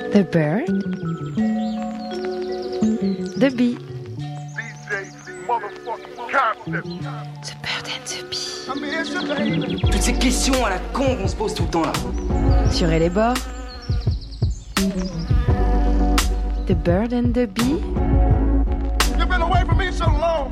The bird, the bee, the bird and the bee. Toutes ces questions à la con qu'on se pose tout le temps là. Sur et les bords, the bird and the bee. You've been away from me so long.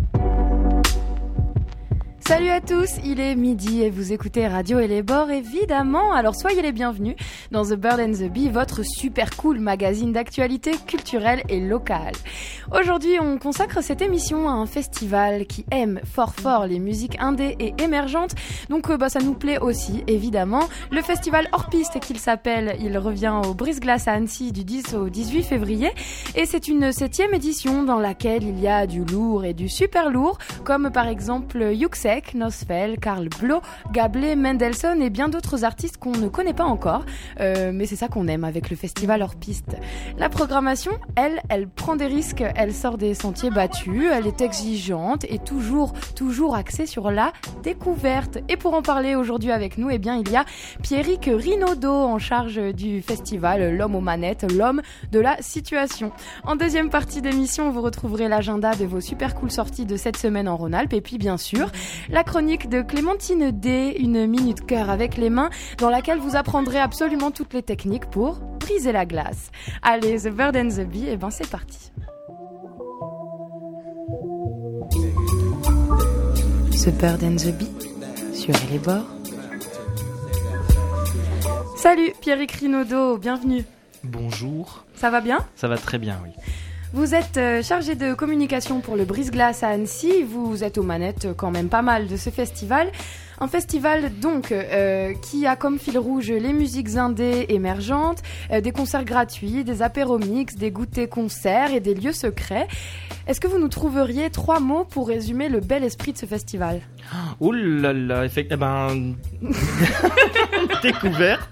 Salut à tous, il est midi et vous écoutez Radio et les bords évidemment, alors soyez les bienvenus dans The Bird and the Bee, votre super cool magazine d'actualité culturelle et locale. Aujourd'hui on consacre cette émission à un festival qui aime fort les musiques indé et émergentes, donc ça nous plaît aussi évidemment. Le festival hors piste qu'il s'appelle, il revient au Brise-Glace à Annecy du 10 au 18 février et c'est une 7e édition dans laquelle il y a du lourd et du super lourd, comme par exemple Yuxek, Nosfell, Karl Blo, Gablé, Mendelssohn et bien d'autres artistes qu'on ne connaît pas encore. Mais c'est ça qu'on aime avec le festival hors piste. La programmation, elle prend des risques, elle sort des sentiers battus, elle est exigeante et toujours axée sur la découverte. Et pour en parler aujourd'hui avec nous, il y a Pierrick Rinaudot en charge du festival, l'homme aux manettes, l'homme de la situation. En deuxième partie d'émission, vous retrouverez l'agenda de vos super cool sorties de cette semaine en Rhône-Alpes et puis bien sûr, la chronique de Clémentine D, une minute cœur avec les mains, dans laquelle vous apprendrez absolument toutes les techniques pour briser la glace. Allez, The Bird and the Bee, c'est parti. The Bird and the Bee, sur les bords. Salut, Pierrick Rinaudot, bienvenue. Bonjour. Ça va bien ? Ça va très bien, oui. Vous êtes chargé de communication pour le Brise-Glace à Annecy. Vous êtes aux manettes quand même pas mal de ce festival. Un festival donc qui a comme fil rouge les musiques indées émergentes, des concerts gratuits, des apéromix, des goûters concerts et des lieux secrets. Est-ce que vous nous trouveriez 3 mots pour résumer le bel esprit de ce festival ? Ouh là là, découverte.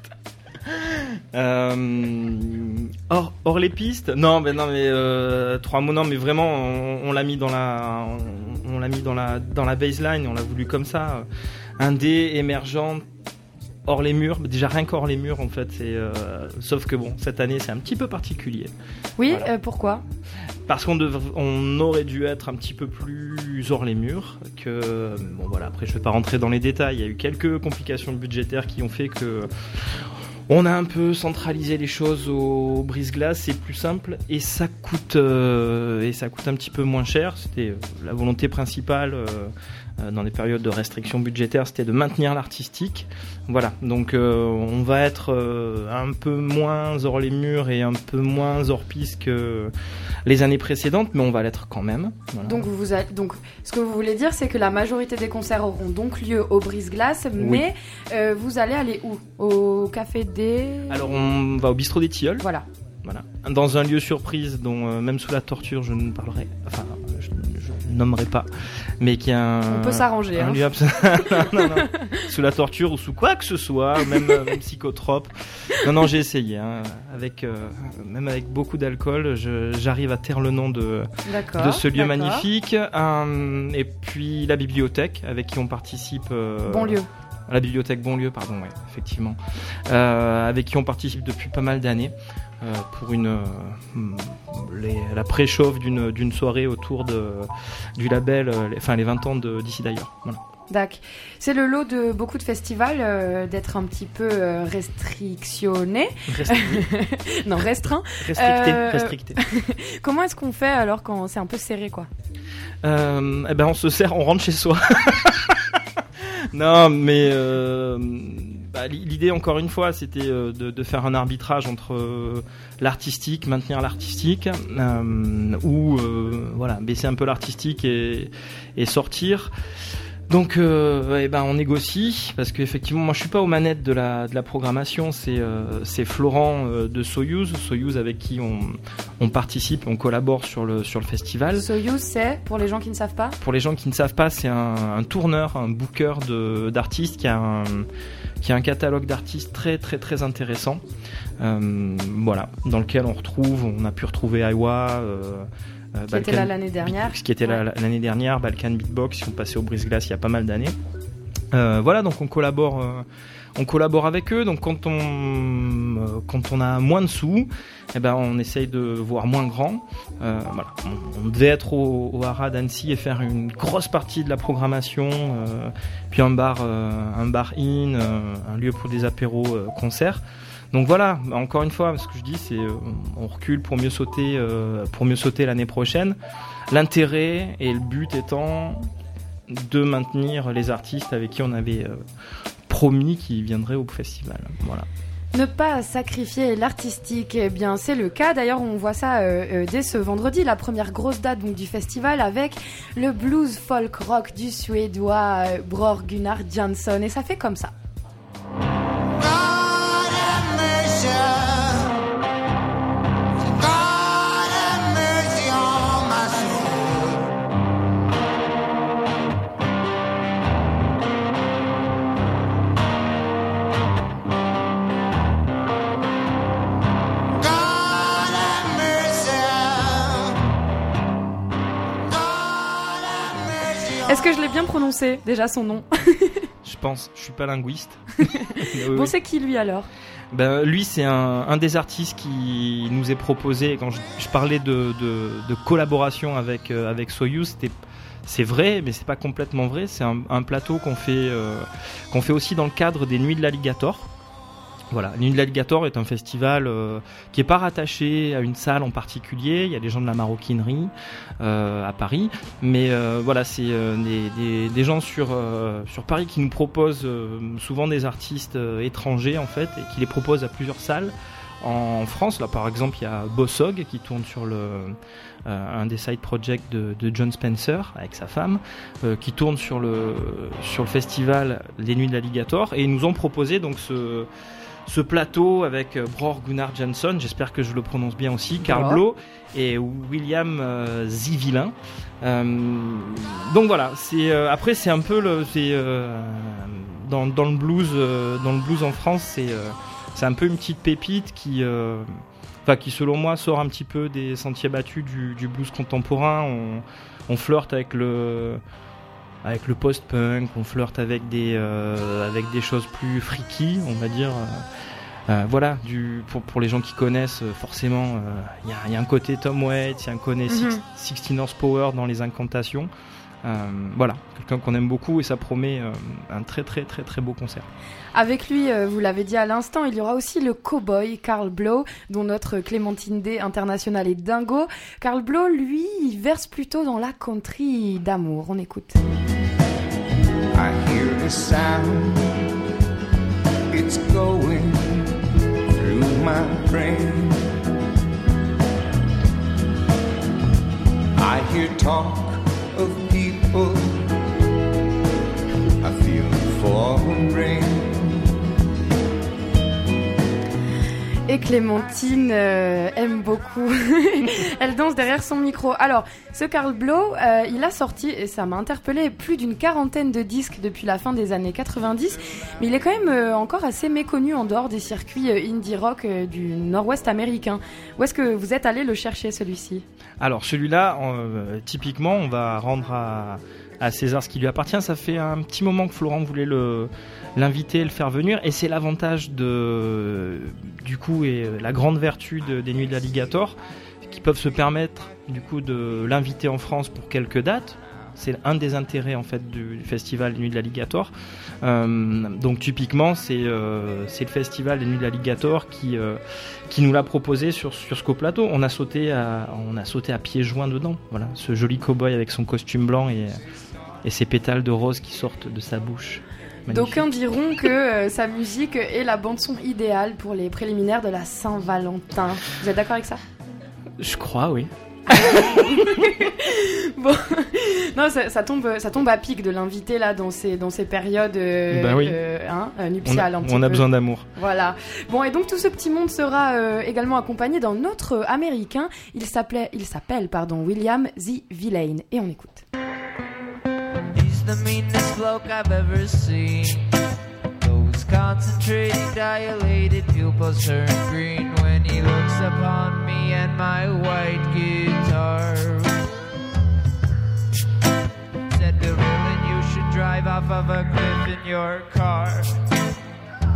Hors les pistes, non mais 3 mots, non mais vraiment on l'a mis dans la baseline, on l'a voulu comme ça, indé, émergent, hors les murs, déjà rien qu'hors les murs en fait, sauf que bon cette année c'est un petit peu particulier. Oui, voilà. Pourquoi ? Parce qu'on aurait dû être un petit peu plus hors les murs que bon voilà, après je vais pas rentrer dans les détails, il y a eu quelques complications budgétaires qui ont fait que on a un peu centralisé les choses au brise-glace, c'est plus simple et ça coûte un petit peu moins cher. C'était la volonté principale dans les périodes de restrictions budgétaires, c'était de maintenir l'artistique. Voilà, donc on va être un peu moins hors les murs et un peu moins hors piste que les années précédentes, mais on va l'être quand même. Voilà. Donc ce que vous voulez dire, c'est que la majorité des concerts auront donc lieu au Brise-Glace, mais vous allez aller où ? Au Café des... Alors on va au Bistrot des Tilleuls. Voilà. Dans un lieu surprise dont même sous la torture je ne parlerai, enfin je nommerai pas, mais qui est on peut s'arranger. Un lieu non. Sous la torture ou sous quoi que ce soit, même psychotrope. Non, j'ai essayé, même avec beaucoup d'alcool, j'arrive à taire le nom de ce lieu magnifique. Et puis la bibliothèque avec qui on participe. Bonlieu. La bibliothèque Bonlieu, pardon, ouais, effectivement, avec qui on participe depuis pas mal d'années pour la pré-chauffe d'une soirée autour du label, les 20 ans d'ici d'ailleurs. Voilà. D'accord. C'est le lot de beaucoup de festivals d'être un petit peu restrictionné. Non, restreint. Restricté. Comment est-ce qu'on fait alors quand c'est un peu serré, quoi ? On se sert, on rentre chez soi. Non, mais l'idée, encore une fois, c'était de faire un arbitrage entre l'artistique, maintenir l'artistique, ou baisser un peu l'artistique et sortir. Donc on négocie parce qu'effectivement moi je suis pas aux manettes de la programmation, c'est Florent de Soyouz avec qui on participe, on collabore sur le festival. Soyouz, c'est pour les gens qui ne savent pas. Pour les gens qui ne savent pas, c'est un tourneur, un booker d'artistes qui a un catalogue d'artistes très très très intéressant. Dans lequel on a pu retrouver Aiwa. Qui était là l'année dernière. Qui était là l'année dernière, Balkan Beatbox, qui sont passés au Brise-Glace il y a pas mal d'années. Donc on collabore on collabore avec eux. Donc quand on a moins de sous, eh ben on essaye de voir moins grand. Voilà. On devait être au Haras d'Annecy et faire une grosse partie de la programmation, puis un bar in, un lieu pour des apéros, concerts. Donc voilà, encore une fois, ce que je dis, c'est on recule pour mieux sauter l'année prochaine. L'intérêt et le but étant de maintenir les artistes avec qui on avait promis qu'ils viendraient au festival. Voilà. Ne pas sacrifier l'artistique, eh bien c'est le cas. D'ailleurs, on voit ça dès ce vendredi, la première grosse date donc du festival avec le blues folk rock du suédois Bror Gunnar Jansson. Et ça fait comme ça. Est-ce que je l'ai bien prononcé, déjà, son nom? Je pense, je suis pas linguiste. Bon, c'est qui lui alors? Ben, lui, c'est un des artistes qui nous est proposé. Quand je parlais de collaboration avec Soyuz, c'est vrai, mais c'est pas complètement vrai. C'est un plateau qu'on fait aussi dans le cadre des Nuits de l'Alligator. Voilà, Nuit de l'Alligator est un festival qui est pas rattaché à une salle en particulier. Il y a des gens de la maroquinerie à Paris, mais voilà, c'est des gens sur Paris qui nous proposent souvent des artistes étrangers en fait, et qui les proposent à plusieurs salles en France. Là, par exemple, il y a Bossog qui tourne sur un des side projects de John Spencer avec sa femme, qui tourne sur le festival Les Nuits de l'Alligator, et ils nous ont proposé donc ce plateau avec Bror Gunnar Jansson, j'espère que je le prononce bien aussi, Carl Blow et William Zivilin. Donc voilà, après c'est un peu dans le blues en France, c'est un peu une petite pépite qui selon moi sort un petit peu des sentiers battus du blues contemporain. On flirte avec le post-punk, on flirte avec des choses plus freaky, on va dire. Voilà, pour les gens qui connaissent, forcément, il y a un côté Tom Waits, il y a un côté 16 Horsepower dans les incantations. Voilà, quelqu'un qu'on aime beaucoup, et ça promet un très très très très beau concert. Avec lui, vous l'avez dit à l'instant, il y aura aussi le cowboy Carl Blow, dont notre Clémentine D internationale est dingo. Carl Blow, lui, il verse plutôt dans la country d'amour. On écoute. I hear the sound, it's going through my brain. I hear talk of people, I feel the falling rain. Et Clémentine aime beaucoup. Elle danse derrière son micro. Alors, ce Carl Blow, il a sorti, et ça m'a interpellé, plus d'une 40aine de disques depuis la fin des années 90. Mais il est quand même encore assez méconnu en dehors des circuits indie rock du nord-ouest américain. Où est-ce que vous êtes allé le chercher, celui-ci ? Alors, celui-là, typiquement, on va rendre à César ce qui lui appartient. Ça fait un petit moment que Florent voulait l'inviter, le faire venir, et c'est l'avantage du coup, et la grande vertu des Nuits de l'Alligator, qui peuvent se permettre du coup de l'inviter en France pour quelques dates. C'est un des intérêts en fait du festival des Nuits de l'Alligator. Donc typiquement c'est le festival des Nuits de l'Alligator qui nous l'a proposé sur ce coplateau. On a sauté à pieds joints dedans. Voilà, ce joli cow-boy avec son costume blanc et ses pétales de rose qui sortent de sa bouche. Magnifique. D'aucuns diront que sa musique est la bande-son idéale pour les préliminaires de la Saint-Valentin. Vous êtes d'accord avec ça ? Je crois, oui. Bon, non, ça tombe à pic de l'inviter là dans ces périodes nuptiales. On a besoin d'amour. Voilà. Bon, et donc tout ce petit monde sera également accompagné d'un autre américain. Il s'appelle William Zivilin, et on écoute. He's the meanest bloke I've ever seen. Those concentrated, dilated pupils turn green when he looks upon me and my white guitar. Said to Roland, you should drive off of a cliff in your car.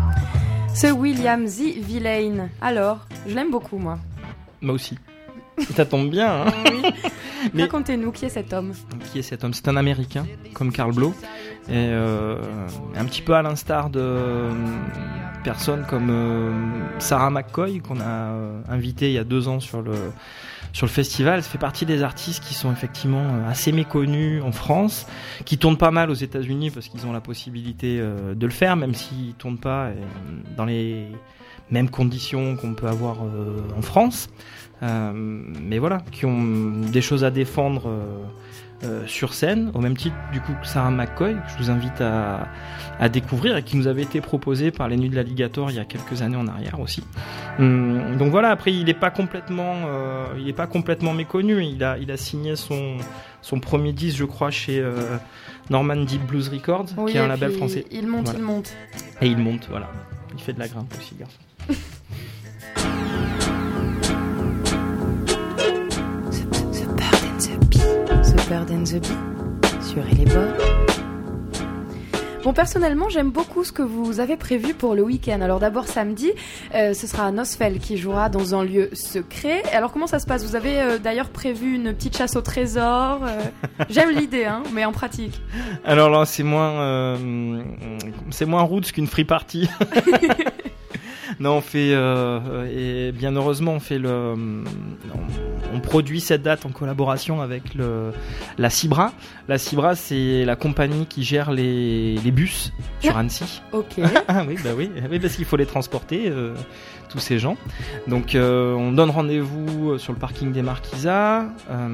Ce William Z. Villain. Alors, je l'aime beaucoup, moi. Moi aussi. Ça tombe bien, hein. Oui. Mais- Racontez-nous, qui est cet homme? Qui est cet homme? C'est un Américain, comme Karl Blow, et un petit peu à l'instar de personnes comme Sarah McCoy, qu'on a invité il y a 2 ans sur le festival. Ça fait partie des artistes qui sont effectivement assez méconnus en France, qui tournent pas mal aux États-Unis parce qu'ils ont la possibilité de le faire, même s'ils tournent pas dans les mêmes conditions qu'on peut avoir en France. Mais voilà, qui ont des choses à défendre sur scène, au même titre du coup que Sarah McCoy, que je vous invite à découvrir et qui nous avait été proposé par les Nuits de l'Alligator il y a quelques années en arrière aussi. Donc voilà, après il est pas complètement méconnu. Il a signé son premier disque, je crois, chez Normandy Blues Records, Oui, qui est un et label puis, français. Il monte, Voilà. il monte. Et il monte, voilà. Il fait de la grimpe aussi, garçon. The Bird and the Bee sur Elle est bords. Bon, personnellement, j'aime beaucoup ce que vous avez prévu pour le week-end. Alors d'abord samedi, ce sera Nosfell qui jouera dans un lieu secret. Alors comment ça se passe? Vous avez d'ailleurs prévu une petite chasse au trésor. J'aime l'idée, hein, mais en pratique. Alors là, c'est moins roots qu'une free party. Non, on fait et bien heureusement on produit cette date en collaboration avec la Cibra. La Cibra, c'est la compagnie qui gère les bus sur Annecy. Ok. Ah oui, parce qu'il faut les transporter, tous ces gens. Donc on donne rendez-vous sur le parking des Marquisas.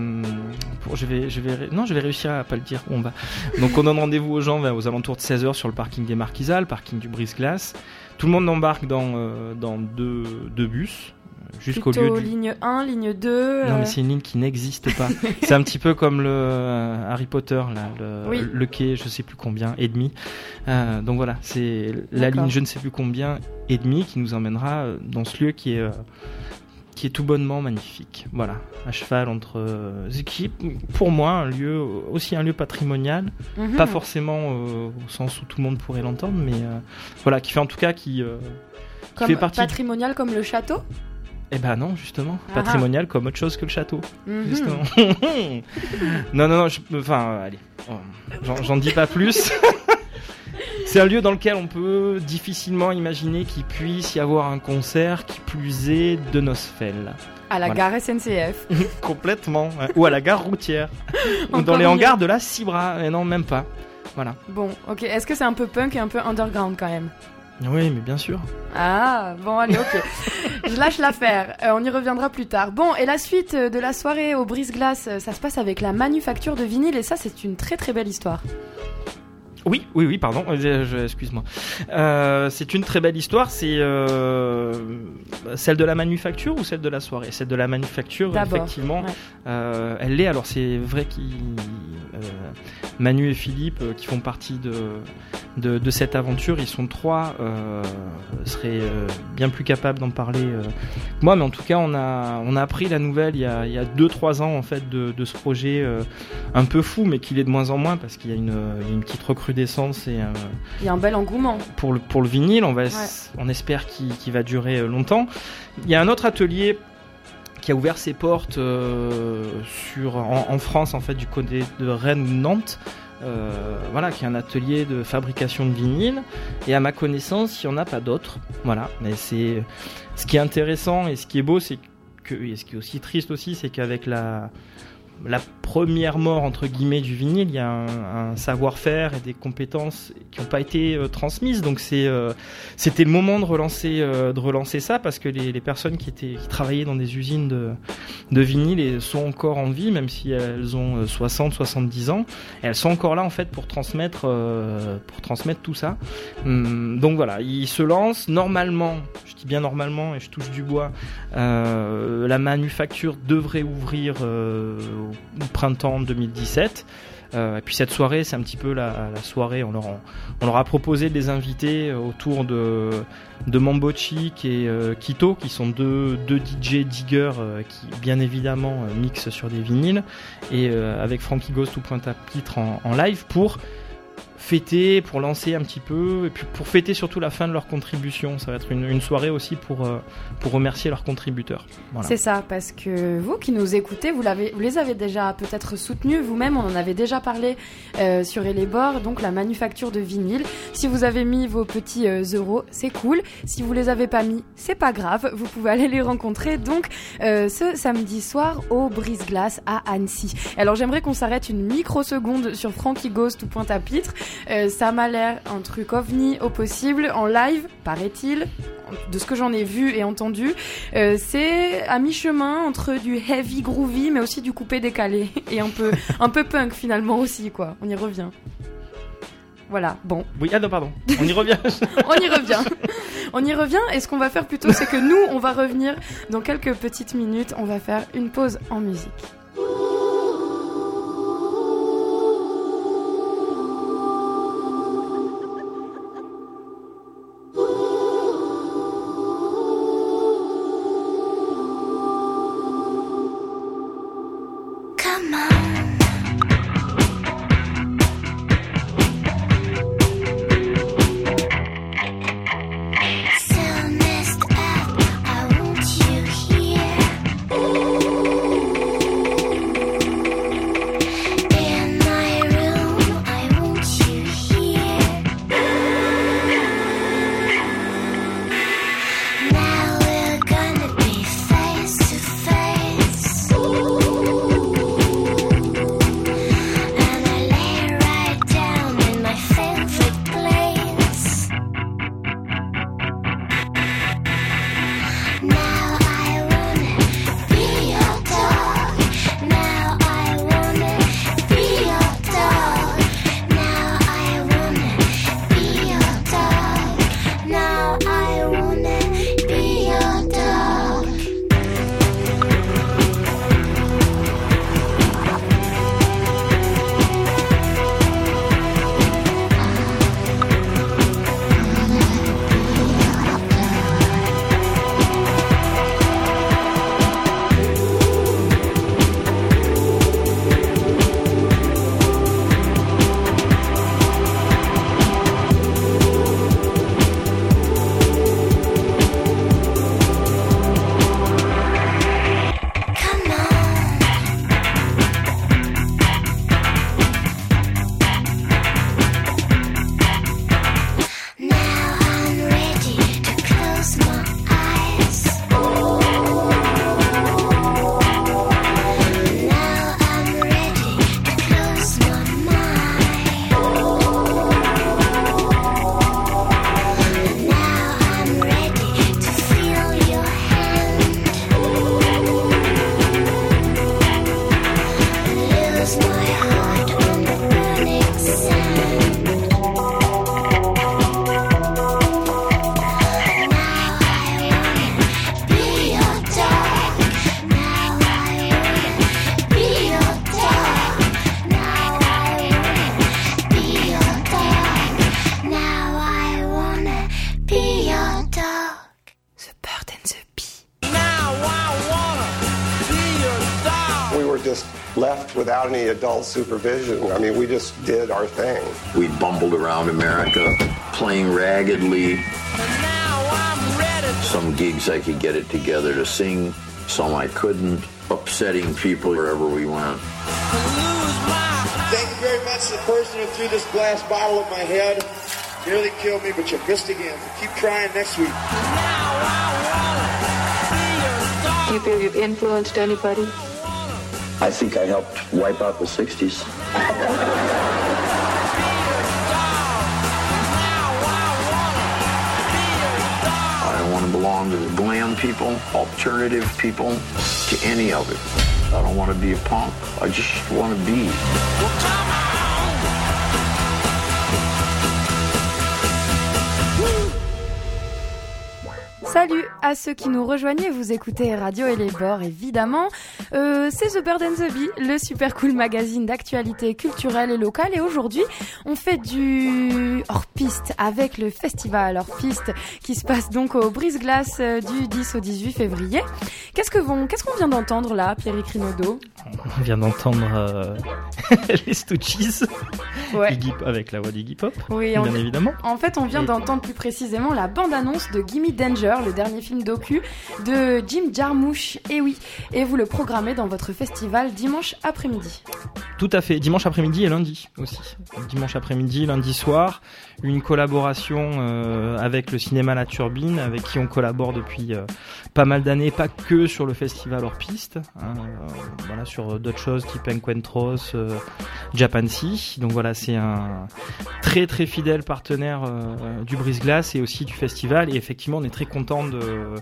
Je vais réussir à pas le dire où on va. Donc on donne rendez-vous aux gens aux alentours de 16h sur le parking des Marquisas, le parking du Brise-Glace. Tout le monde embarque dans deux bus. Jusqu'au Plutôt lieu ligne 1, ligne 2. Non, mais c'est une ligne qui n'existe pas. C'est un petit peu comme le Harry Potter, là, Oui. le quai, je sais plus combien, et demi. Donc voilà, c'est la D'accord. ligne je ne sais plus combien, et demi, qui nous emmènera dans ce lieu qui est tout bonnement magnifique. Voilà, à cheval entre qui est pour moi un lieu patrimonial, Mhm. pas forcément au sens où tout le monde pourrait l'entendre, mais voilà, qui fait en tout cas qui Comme fait partie patrimonial comme le château. Eh ben non, justement, Ah. patrimonial comme autre chose que le château. Mhm. Justement. Non, allez, j'en dis pas plus. C'est un lieu dans lequel on peut difficilement imaginer qu'il puisse y avoir un concert qui plus est de Nosfell. À la Voilà. gare SNCF. Complètement. Hein. Ou à la gare routière. Ou dans Encore les mieux. hangars de la Cibra. Et non, même pas. Voilà. Bon, ok. Est-ce que c'est un peu punk et un peu underground quand même? Oui, mais bien sûr. Ah, bon, allez, ok. Je lâche l'affaire. On y reviendra plus tard. Bon, et la suite de la soirée au Brise-Glace, ça se passe avec la manufacture de vinyle, et ça, c'est une très très belle histoire. Oui, pardon, excuse-moi. C'est une très belle histoire, c'est celle de la manufacture ou celle de la soirée? Celle de la manufacture, D'abord, effectivement, ouais. elle l'est. Alors c'est vrai Manu et Philippe, qui font partie de cette aventure, ils sont 3, seraient bien plus capables d'en parler que moi, mais en tout cas on a appris la nouvelle il y a 2-3 ans en fait de ce projet un peu fou, mais qu'il est de moins en moins parce qu'il y a une petite recrudescence et Il y a un bel engouement. pour le vinyle, on espère qu'il va durer longtemps. Il y a un autre atelier qui a ouvert ses portes en France, en fait, du côté de Rennes ou de Nantes, voilà, qui est un atelier de fabrication de vinyle. Et à ma connaissance, il n'y en a pas d'autres. Voilà, mais c'est ce qui est intéressant et ce qui est beau, et ce qui est aussi triste aussi, c'est qu'avec la première mort entre guillemets du vinyle, il y a un savoir-faire et des compétences qui n'ont pas été transmises. Donc c'était le moment de relancer ça, parce que les personnes qui travaillaient dans des usines de vinyle et sont encore en vie, même si elles ont 60-70 ans, elles sont encore là en fait pour transmettre tout ça. Donc voilà, ils se lancent normalement. Je dis bien normalement et je touche du bois. La manufacture devrait ouvrir au printemps 2017. Et puis cette soirée, c'est un petit peu la soirée. On leur a proposé de les inviter autour de Mambo Chic et Quito, qui sont deux DJ diggers qui bien évidemment mixent sur des vinyles, et avec Frankie Ghost ou Pointe à Pitre en live, pour fêter, pour lancer un petit peu, et puis pour fêter surtout la fin de leur contribution. Ça va être une soirée aussi pour remercier leurs contributeurs. Voilà. C'est ça, parce que vous qui nous écoutez, vous les avez déjà peut-être soutenus vous-même, on en avait déjà parlé sur Et les bords, donc la manufacture de vinyle. Si vous avez mis vos petits euros, c'est cool. Si vous les avez pas mis, c'est pas grave, vous pouvez aller les rencontrer donc ce samedi soir au Brise-Glace à Annecy. Alors j'aimerais qu'on s'arrête une microseconde sur Frankie Ghost ou Pointe-à-Pitre. Ça m'a l'air un truc ovni au possible, en live, paraît-il, de ce que j'en ai vu et entendu. C'est à mi-chemin entre du heavy groovy mais aussi du coupé décalé et un peu punk finalement aussi, quoi. On y revient. Voilà, bon. Oui, ah non, pardon. On y revient. On y revient. Et ce qu'on va faire plutôt, c'est que nous, on va revenir dans quelques petites minutes. On va faire une pause en musique. left without any adult supervision. I mean, we just did our thing. We bumbled around America, playing raggedly. Some gigs I could get it together to sing, some I couldn't, upsetting people wherever we went. Thank you very much to the person who threw this glass bottle at my head. Nearly killed me, but you missed again. So keep trying next week. Do you feel you've influenced anybody? I think I helped wipe out the 60s. I don't want to belong to the glam people, alternative people, to any of it. I don't want to be a punk. I just want to be. Salut à ceux qui nous rejoignent, vous écoutez Radio et les bords évidemment. C'est The Bird and the Bee, le super cool magazine d'actualité culturelle et locale. Et aujourd'hui, on fait du hors-piste avec le festival hors-piste qui se passe donc au Brise-Glace du 10 au 18 février. Qu'est-ce qu'on vient d'entendre là, Pierrick Rinaudot ? On vient d'entendre les Stooges, Ouais. avec la voix d'Iggy Pop, Oui, bien évidemment. En fait, on vient d'entendre plus précisément la bande-annonce de Gimme Danger, le dernier film docu de Jim Jarmusch. Et oui, et vous le programmez dans votre festival dimanche après-midi. Tout à fait, dimanche après-midi et lundi aussi. Dimanche après-midi, lundi soir, une collaboration avec le cinéma La Turbine, avec qui on collabore depuis pas mal d'années, pas que sur le festival hors piste, hein, voilà, sur d'autres choses type Encuentros, Japan Sea. Donc voilà, c'est un très très fidèle partenaire du Brise-Glace et aussi du festival. Et effectivement, on est très content de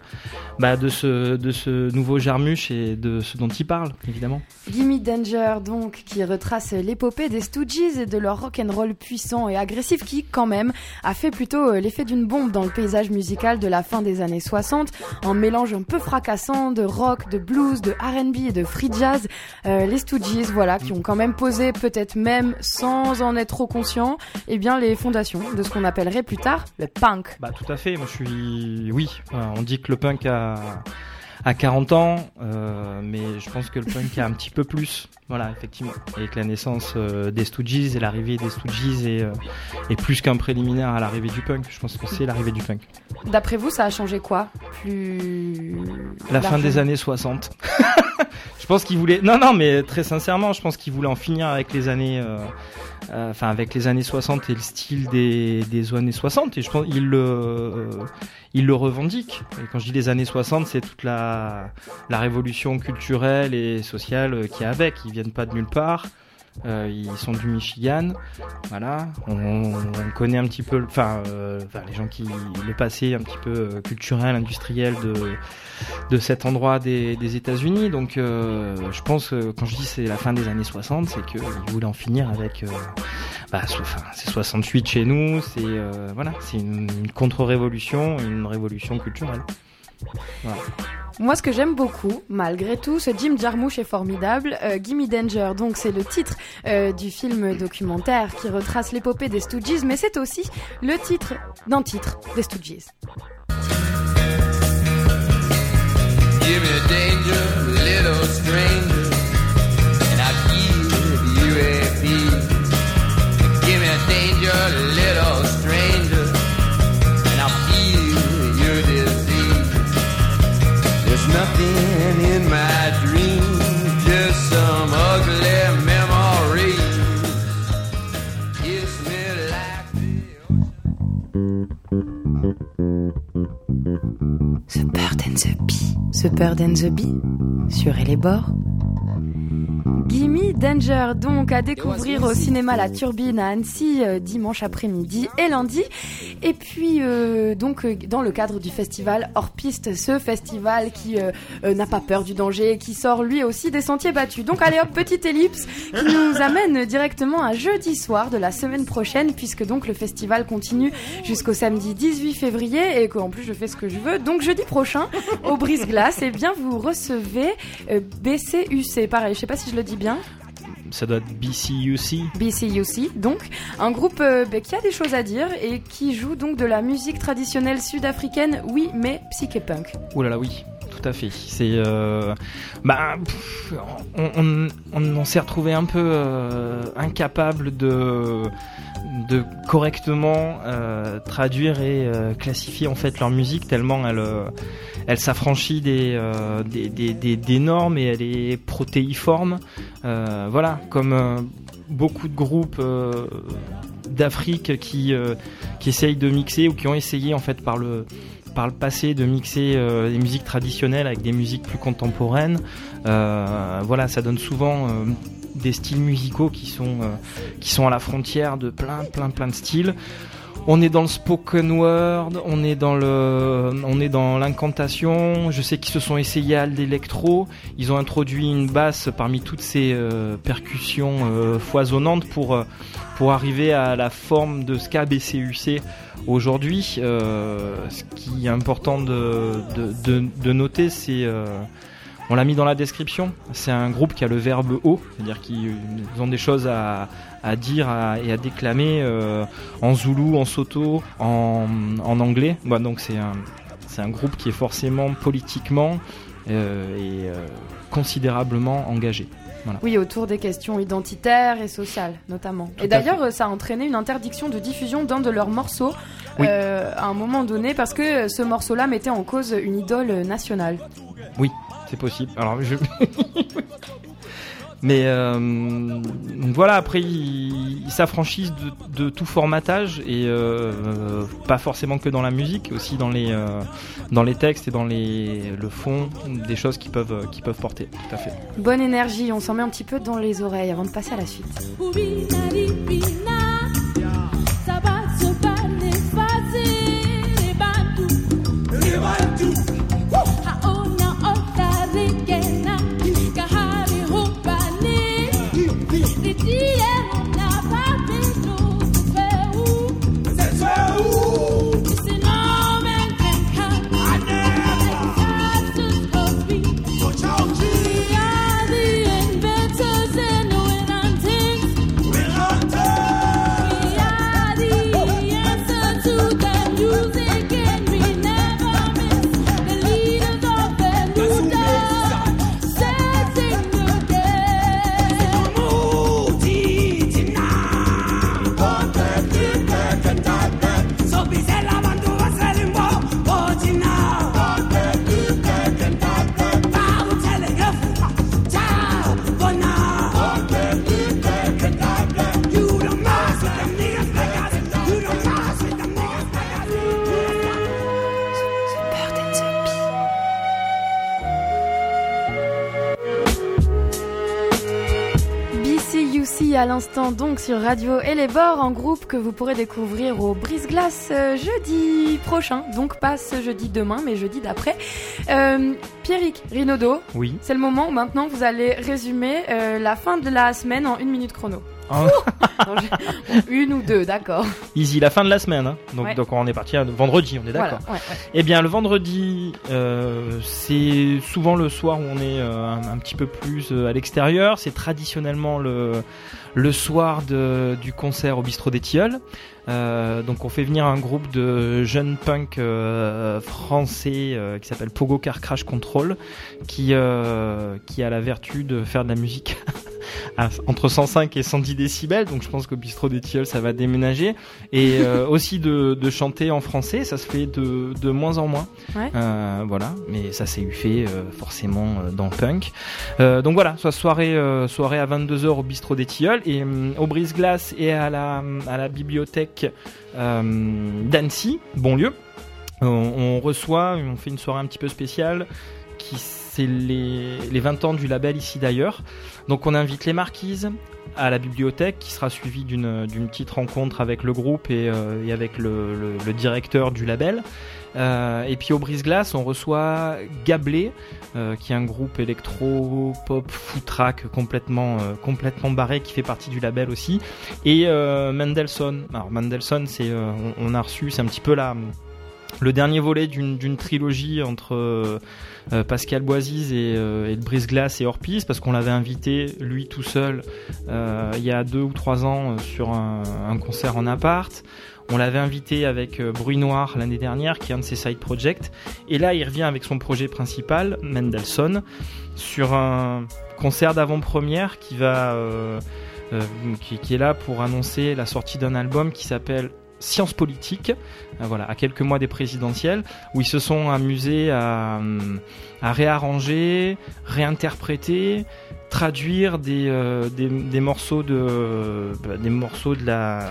ce nouveau Jarmusch et de ce dont il parle, évidemment. Gimme Danger, donc, qui retrace l'épopée des Stooges et de leur rock'n'roll puissant et agressif qui, quand même, a fait plutôt l'effet d'une bombe dans le paysage musical de la fin des années 60, en mélange un peu fracassant de rock, de blues, de R&B et de free jazz. Les Stooges, voilà, qui ont quand même posé, peut-être même sans en être trop conscients, eh bien, les fondations de ce qu'on appellerait plus tard le punk. Bah tout à fait, moi oui, on dit que le punk a 40 ans, mais je pense que le punk a un petit peu plus, voilà, effectivement. Et que la naissance des Stooges et l'arrivée des Stooges est plus qu'un préliminaire à l'arrivée du punk. Je pense que c'est l'arrivée du punk. D'après vous, ça a changé quoi ? La fin des années 60. Je pense qu'il voulait... Non, mais très sincèrement, je pense qu'il voulait en finir avec les années... avec les années 60 et le style des années 60, et je pense qu'il le revendique. Et quand je dis les années 60, c'est toute la révolution culturelle et sociale qu'il y a avec. Ils viennent pas de nulle part. Ils sont du Michigan, voilà. On connaît un petit peu, les gens qui le passé un petit peu culturel, industriel de cet endroit des États-Unis. Donc, je pense quand je dis c'est la fin des années 60, c'est qu'ils voulaient en finir avec. C'est 68 chez nous. C'est une contre-révolution, une révolution culturelle. Voilà. Moi, ce que j'aime beaucoup, malgré tout, ce Jim Jarmusch est formidable. Gimme Danger, donc, c'est le titre du film documentaire qui retrace l'épopée des Stooges, mais c'est aussi le titre d'un titre des Stooges. Give me danger, little stranger, and I'll give you a beat. Give me danger, little stranger, and I'll heal your disease. There's nothing in my dreams, just some ugly memories. Kiss me like The Bird and the Bee. The Bird and the Bee sur Elle est bord. Gimme Danger, donc, à découvrir au cinéma La Turbine à Annecy dimanche après-midi et lundi. Et puis, donc, dans le cadre du festival Hors Piste, ce festival qui n'a pas peur du danger, qui sort lui aussi des sentiers battus. Donc, allez hop, petite ellipse qui nous amène directement à jeudi soir de la semaine prochaine, puisque donc le festival continue jusqu'au samedi 18 février et qu'en plus je fais ce que je veux. Donc, jeudi prochain, au Brise-Glace, eh bien, vous recevez BCUC. Pareil, je sais pas si je le dis bien. Ça doit être BCUC. BCUC, donc un groupe qui a des choses à dire et qui joue donc de la musique traditionnelle sud-africaine, oui, mais psyché-punk. Oh là là, oui, tout à fait. C'est, on s'est retrouvé un peu incapable de correctement traduire et classifier en fait leur musique, tellement elle s'affranchit des normes et elle est protéiforme. Voilà, comme beaucoup de groupes d'Afrique qui essayent de mixer ou qui ont essayé en fait par le passé de mixer des musiques traditionnelles avec des musiques plus contemporaines. Voilà, ça donne souvent des styles musicaux qui sont à la frontière de plein de styles. On est dans le spoken word, on est dans l'incantation. Je sais qu'ils se sont essayés à l'électro. Ils ont introduit une basse parmi toutes ces percussions foisonnantes pour arriver à la forme de ska BCUC aujourd'hui. Ce qui est important de noter, c'est on l'a mis dans la description. C'est un groupe qui a le verbe haut, c'est-à-dire qu'ils ont des choses à dire et à déclamer en zoulou, en soto, en anglais. Bon, donc c'est un groupe qui est forcément politiquement et considérablement engagé. Voilà. Oui, autour des questions identitaires et sociales, notamment. Tout et d'ailleurs, ça a entraîné une interdiction de diffusion d'un de leurs morceaux à un moment donné, parce que ce morceau-là mettait en cause une idole nationale. Oui, c'est possible. Alors, mais voilà, après ils s'affranchissent de tout formatage et pas forcément que dans la musique, aussi dans les textes et dans le fond des choses qui peuvent porter. Tout à fait. Bonne énergie, on s'en met un petit peu dans les oreilles avant de passer à la suite. À l'instant donc sur Radio et les bords, en groupe que vous pourrez découvrir au Brise-Glace jeudi prochain, donc pas ce jeudi demain mais jeudi d'après. Pierrick Rinaudot, oui. C'est le moment où maintenant vous allez résumer la fin de la semaine en 1 minute chrono. Oh. Non, une ou deux, d'accord. Easy, la fin de la semaine, hein. Donc, ouais. Donc on est parti vendredi, on est d'accord. Voilà, ouais. Eh bien le vendredi, c'est souvent le soir où on est un petit peu plus à l'extérieur. C'est traditionnellement le soir du concert au Bistrot des Tilleuls. Donc on fait venir un groupe de jeunes punk français qui s'appelle Pogo Car Crash Control, qui a la vertu de faire de la musique entre 105 et 110 décibels, donc je pense qu'au Bistrot des Tilleuls ça va déménager, et aussi de chanter en français, ça se fait de moins en moins, ouais. Voilà, mais ça s'est fait forcément dans le punk. Donc voilà, soit soirée à 22h au Bistrot des Tilleuls, et au Brise-Glace et à la bibliothèque d'Annecy, Bonlieu, on fait une soirée un petit peu spéciale c'est les 20 ans du label Ici d'ailleurs. Donc on invite les Marquises à la bibliothèque, qui sera suivie d'une petite rencontre avec le groupe et avec le directeur du label. Et puis au Brise-Glace, on reçoit Gablé, qui est un groupe électro-pop footrack complètement barré, qui fait partie du label aussi. Et Mendelssohn. Alors Mendelssohn, on a reçu, c'est un petit peu le dernier volet d'une trilogie entre Pascal Boisise et le Brise-Glace et Hors-Piste, parce qu'on l'avait invité lui tout seul il y a 2 ou 3 ans sur un concert en appart. On l'avait invité avec Bruit Noir l'année dernière, qui est un de ses side projects, et là il revient avec son projet principal, Mendelssohn, sur un concert d'avant-première qui est là pour annoncer la sortie d'un album qui s'appelle Sciences politiques, voilà, à quelques mois des présidentielles, où ils se sont amusés à réarranger, réinterpréter, traduire des morceaux de la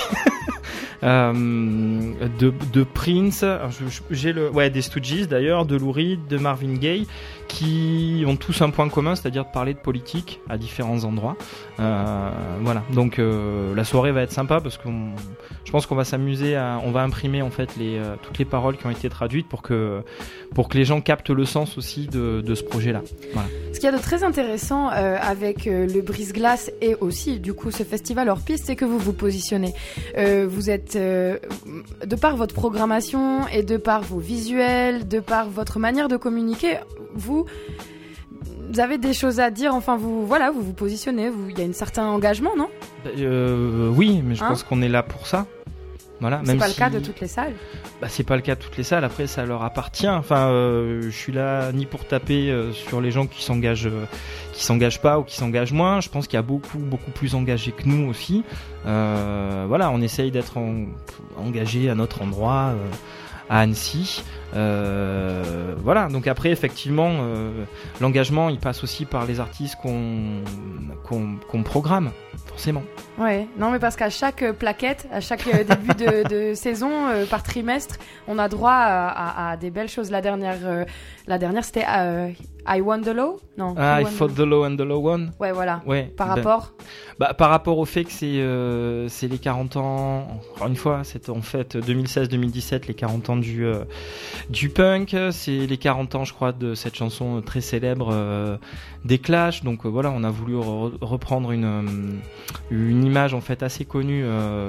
de Prince, j'ai des Stooges d'ailleurs, de Lou Reed, de Marvin Gaye, qui ont tous un point commun, c'est-à-dire de parler de politique à différents endroits. Voilà, donc la soirée va être sympa, parce que je pense qu'on va s'amuser on va imprimer en fait toutes les paroles qui ont été traduites pour que les gens captent le sens aussi de ce projet-là. Voilà. Ce qu'il y a de très intéressant avec le Brise-Glace et aussi du coup ce festival Hors-Piste, c'est que vous vous positionnez. Vous êtes, de par votre programmation et de par vos visuels, de par votre manière de communiquer, vous avez des choses à dire, enfin vous vous positionnez, il y a un certain engagement, non ? Oui, mais je pense qu'on est là pour ça. Voilà, C'est même pas le cas de toutes les salles. Bah, c'est pas le cas de toutes les salles. Après, ça leur appartient. Enfin, je suis là ni pour taper sur les gens qui s'engagent pas ou qui s'engagent moins. Je pense qu'il y a beaucoup plus engagés que nous aussi. Voilà, on essaye d'être engagés à notre endroit, à Annecy. Voilà. Donc après, effectivement, l'engagement, il passe aussi par les artistes qu'on programme, forcément. Ouais, non mais parce qu'à chaque plaquette, à chaque début de saison, par trimestre, on a droit à des belles choses. La dernière c'était I Won the Law ? Non. I Fought the Law and the Law Won. Ouais, voilà. Ouais, Rapport par rapport au fait que c'est les 40 ans, encore une fois, c'est en fait 2016-2017, les 40 ans du punk, c'est les 40 ans, je crois, de cette chanson très célèbre des Clash. Donc voilà, on a voulu reprendre une image en fait assez connue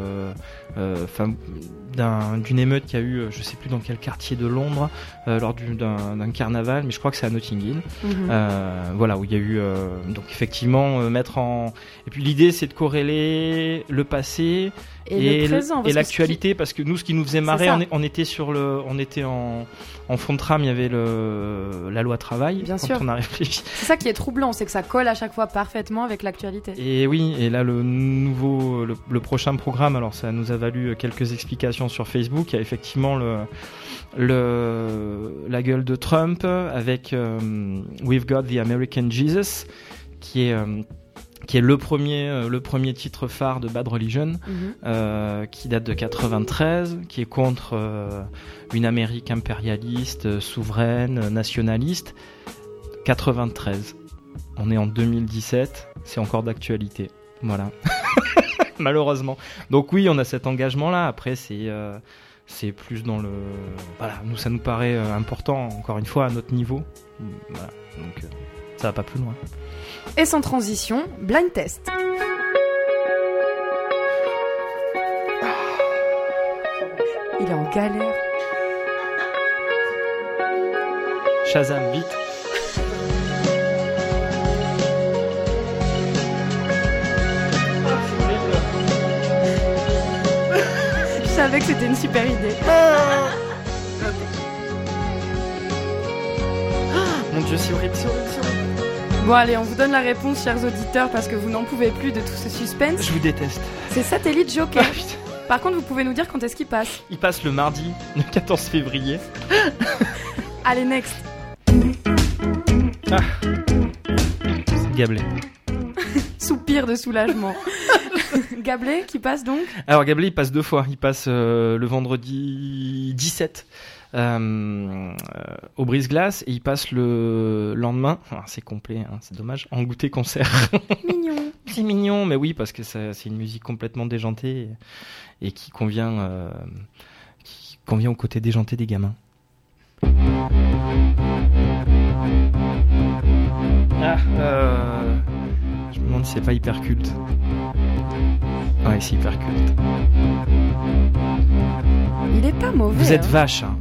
d'une émeute qu'il y a eu, je sais plus dans quel quartier de Londres, lors d'un carnaval, mais je crois que c'est à Notting Hill. Voilà, où il y a eu donc effectivement mettre en, et puis l'idée c'est de corréler le passé et l'actualité, parce que nous, ce qui nous faisait marrer, on était en fond de trame, il y avait la loi travail. Bien sûr. On a réfléchi. C'est ça qui est troublant, c'est que ça colle à chaque fois parfaitement avec l'actualité. Et oui, et là le prochain programme, alors ça nous a valu quelques explications sur Facebook. Il y a effectivement la gueule de Trump avec We've Got the American Jesus, qui est le premier titre phare de Bad Religion, qui date de 93, qui est contre une Amérique impérialiste, souveraine, nationaliste. 93. On est en 2017, c'est encore d'actualité. Voilà. Malheureusement. Donc oui, on a cet engagement-là. Après, c'est plus dans le... Voilà, nous, ça nous paraît important, encore une fois, à notre niveau. Voilà. Donc ça va pas plus loin. Et sans transition, blind test. Il est en galère. Shazam, vite. Je savais que c'était une super idée. Mon Dieu, c'est horrible. Bon allez, on vous donne la réponse, chers auditeurs, parce que vous n'en pouvez plus de tout ce suspense. Je vous déteste. C'est Satellite Joker. Par contre, vous pouvez nous dire quand est-ce qu'il passe. Il passe le mardi, le 14 février. Allez, next. Ah. C'est Gablé. Soupir de soulagement. Gablé qui passe donc. Alors Gablé, il passe 2 fois. Il passe le vendredi 17 au Brise-Glace, et il passe le lendemain. C'est complet, hein, c'est dommage. En goûter concert. Mignon. C'est mignon, mais oui, parce que c'est une musique complètement déjantée et qui convient au côté déjanté des gamins. Je me demande si c'est pas hyper culte. Ouais, c'est hyper culte. Il est pas mauvais. Vous êtes vache, hein.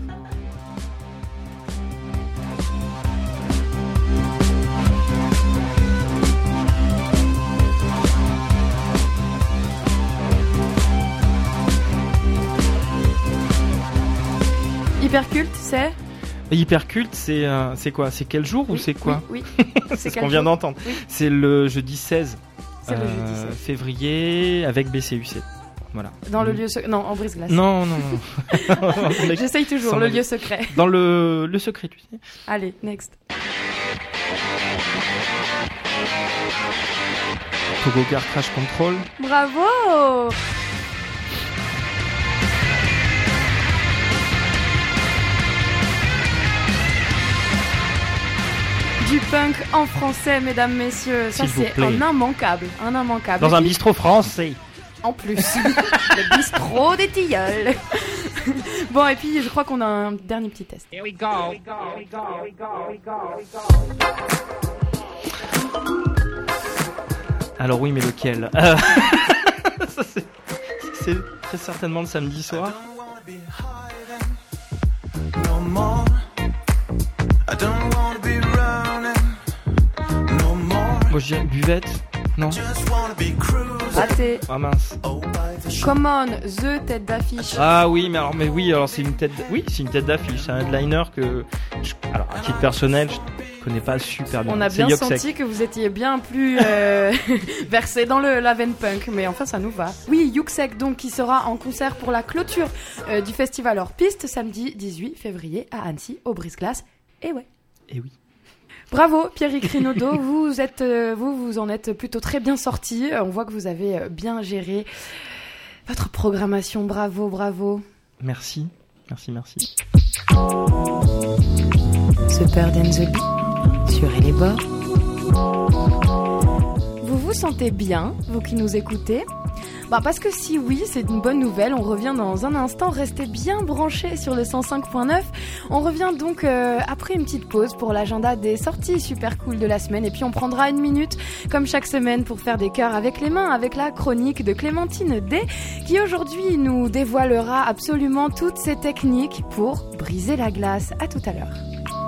Hyperculte, c'est Hyperculte, c'est quoi? C'est quel jour ou c'est quoi? Oui. C'est ce qu'on vient d'entendre. Oui. C'est le jeudi 16 février avec BCUC. Voilà. Dans le lieu secret. Non, en Brise-Glace. Non. J'essaye toujours, le lieu secret. Dans le secret, tu sais. Allez, next. Togogar Crash Control. Bravo! Du punk en français, mesdames, messieurs. Ça, c'est un immanquable. Dans un bistrot français. En plus. Le bistrot des tilleuls. Bon, et puis je crois qu'on a un dernier petit test. Here we go. Alors oui, mais lequel? Ça, c'est très certainement le samedi soir. Moi je dirais buvette. Non. Raté. Ah mince. Come On, The tête d'affiche. Ah oui, mais alors c'est une tête d'affiche, c'est un headliner que alors à titre personnel, je connais pas super bien. On a c'est bien Yoksek. senti que vous étiez bien plus versé dans la veine punk, mais enfin ça nous va. Oui, Yoksek donc qui sera en concert pour la clôture du festival Hors Piste samedi 18 février à Annecy au Brise-Glace. Et ouais. Et oui. Bravo Pierrick Rinaudot, vous en êtes plutôt très bien sorti. On voit que vous avez bien géré votre programmation. Bravo. Merci. The Bird and the Bee sur Elle est Bords. Vous vous sentez bien, vous qui nous écoutez? Parce que si oui, c'est une bonne nouvelle. On revient dans un instant. Restez bien branchés sur le 105.9. On revient donc après une petite pause pour l'agenda des sorties super cool de la semaine. Et puis on prendra une minute, comme chaque semaine, pour faire des cœurs avec les mains, avec la chronique de Clémentine D, qui aujourd'hui nous dévoilera absolument toutes ses techniques pour briser la glace. À tout à l'heure.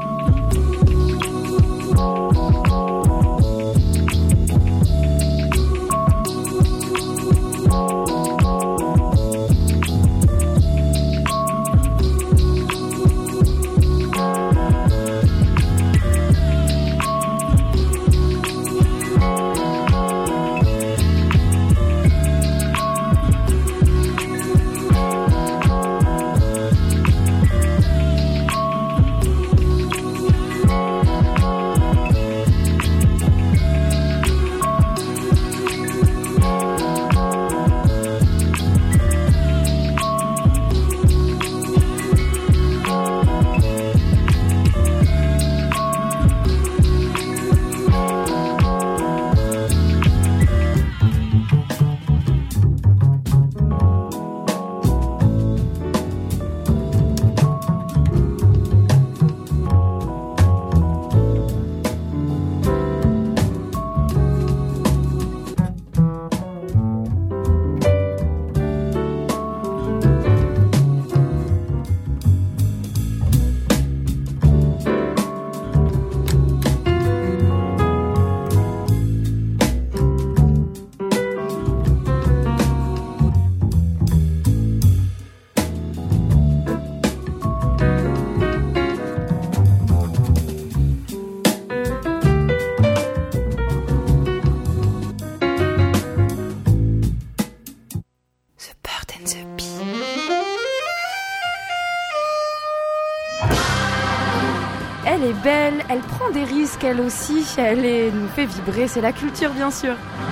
Elle est belle, elle prend des risques elle aussi, nous fait vibrer, c'est la culture bien sûr.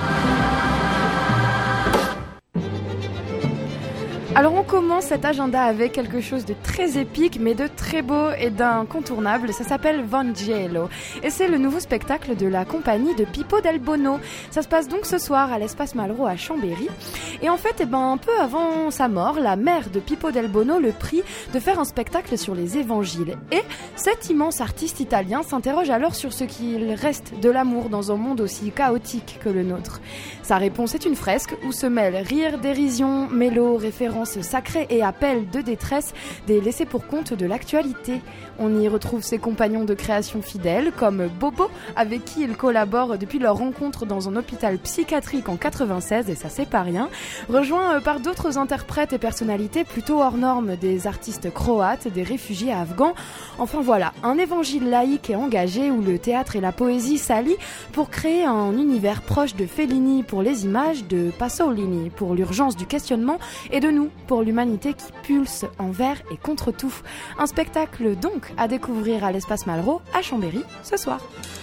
Alors on commence cet agenda avec quelque chose de très épique mais de très beau et d'incontournable, ça s'appelle Vangelo et c'est le nouveau spectacle de la compagnie de Pippo Del Bono. Ça se passe donc ce soir à l'Espace Malraux à Chambéry et en fait un peu avant sa mort, la mère de Pippo Del Bono le prie de faire un spectacle sur les évangiles et cet immense artiste italien s'interroge alors sur ce qu'il reste de l'amour dans un monde aussi chaotique que le nôtre. Sa réponse est une fresque où se mêlent rire, dérision, mélo, références sacrées et appels de détresse des laissés pour compte de l'actualité. On y retrouve ses compagnons de création fidèles comme Bobo, avec qui il collabore depuis leur rencontre dans un hôpital psychiatrique en 96, et ça c'est pas rien, rejoint par d'autres interprètes et personnalités plutôt hors normes, des artistes croates, des réfugiés afghans. Enfin voilà, un évangile laïque et engagé où le théâtre et la poésie s'allient pour créer un univers proche de Fellini pour les images, de Pasolini pour l'urgence du questionnement et de nous pour l'humanité qui pulse envers et contre tout. Un spectacle donc à découvrir à l'Espace Malraux à Chambéry ce soir.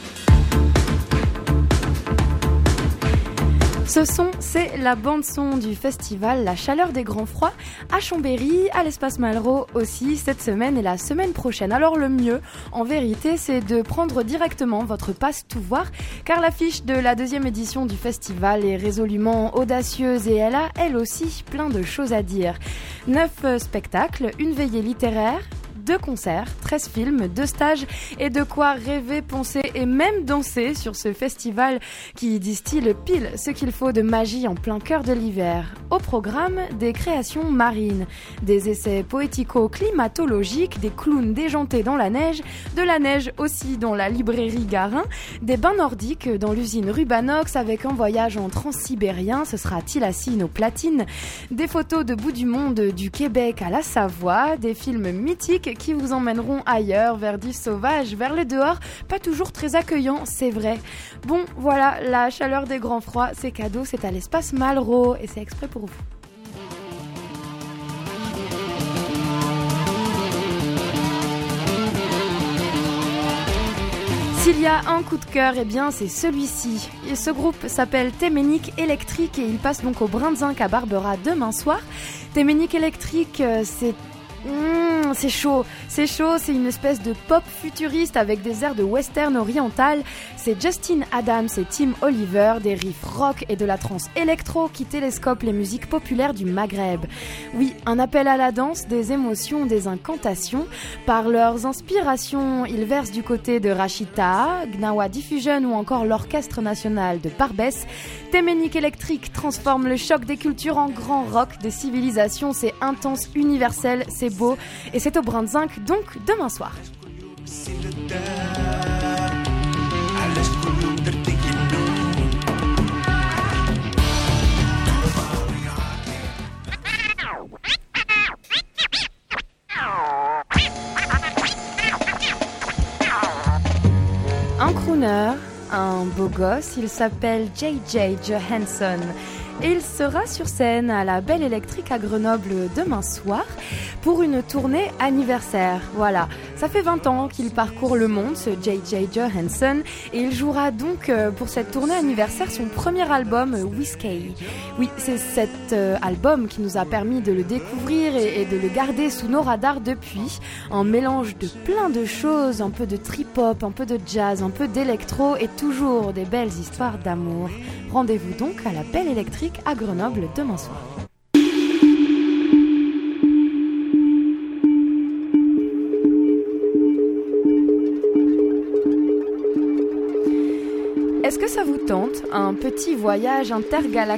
Ce son, c'est la bande-son du festival La Chaleur des Grands Froids à Chambéry, à l'Espace Malraux aussi, cette semaine et la semaine prochaine. Alors le mieux, en vérité, c'est de prendre directement votre passe tout voir, car l'affiche de la deuxième édition du festival est résolument audacieuse et elle a, elle aussi, plein de choses à dire. 9 spectacles, une veillée littéraire, 2 concerts, 13 films, 2 stages et de quoi rêver, penser et même danser sur ce festival qui distille pile ce qu'il faut de magie en plein cœur de l'hiver. Au programme, des créations marines, des essais poético-climatologiques, des clowns déjantés dans la neige, de la neige aussi dans la librairie Garin, des bains nordiques dans l'usine Rubanox avec un voyage en transsibérien, ce sera Tilacine aux platines, des photos de bout du monde du Québec à la Savoie, des films mythiques qui vous emmèneront ailleurs, vers du sauvage, vers le dehors, pas toujours très accueillant, c'est vrai. Bon, voilà, la chaleur des grands froids, c'est cadeau, c'est à l'espace Malraux et c'est exprès pour vous. S'il y a un coup de cœur, eh bien c'est celui-ci. Et ce groupe s'appelle Téménique Électrique et il passe donc au Brin de Zinc à Barbera demain soir. Téménique Électrique, c'est chaud, c'est une espèce de pop futuriste avec des airs de western oriental. C'est Justin Adams et Tim Oliver, des riffs rock et de la trance électro qui télescopent les musiques populaires du Maghreb. Oui, un appel à la danse, des émotions, des incantations. Par leurs inspirations, ils versent du côté de Rachita, Gnawa Diffusion ou encore l'Orchestre National de Barbès. Téménique Électrique transforme le choc des cultures en grand rock des civilisations. C'est intense, universel, c'est beau et c'est au Brin de Zinc donc demain soir. Un crooner, un beau gosse, il s'appelle JJ Johansson. Et il sera sur scène à la Belle Électrique à Grenoble demain soir pour une tournée anniversaire. Voilà, ça fait 20 ans qu'il parcourt le monde, ce JJ Johansson, et il jouera donc pour cette tournée anniversaire son premier album, Whiskey. Oui, c'est cet album qui nous a permis de le découvrir et de le garder sous nos radars depuis. Un mélange de plein de choses, un peu de trip-hop, un peu de jazz, un peu d'électro et toujours des belles histoires d'amour. Rendez-vous donc à la Belle Électrique à Grenoble demain soir. Est-ce que ça vous tente, un petit voyage intergalactique ?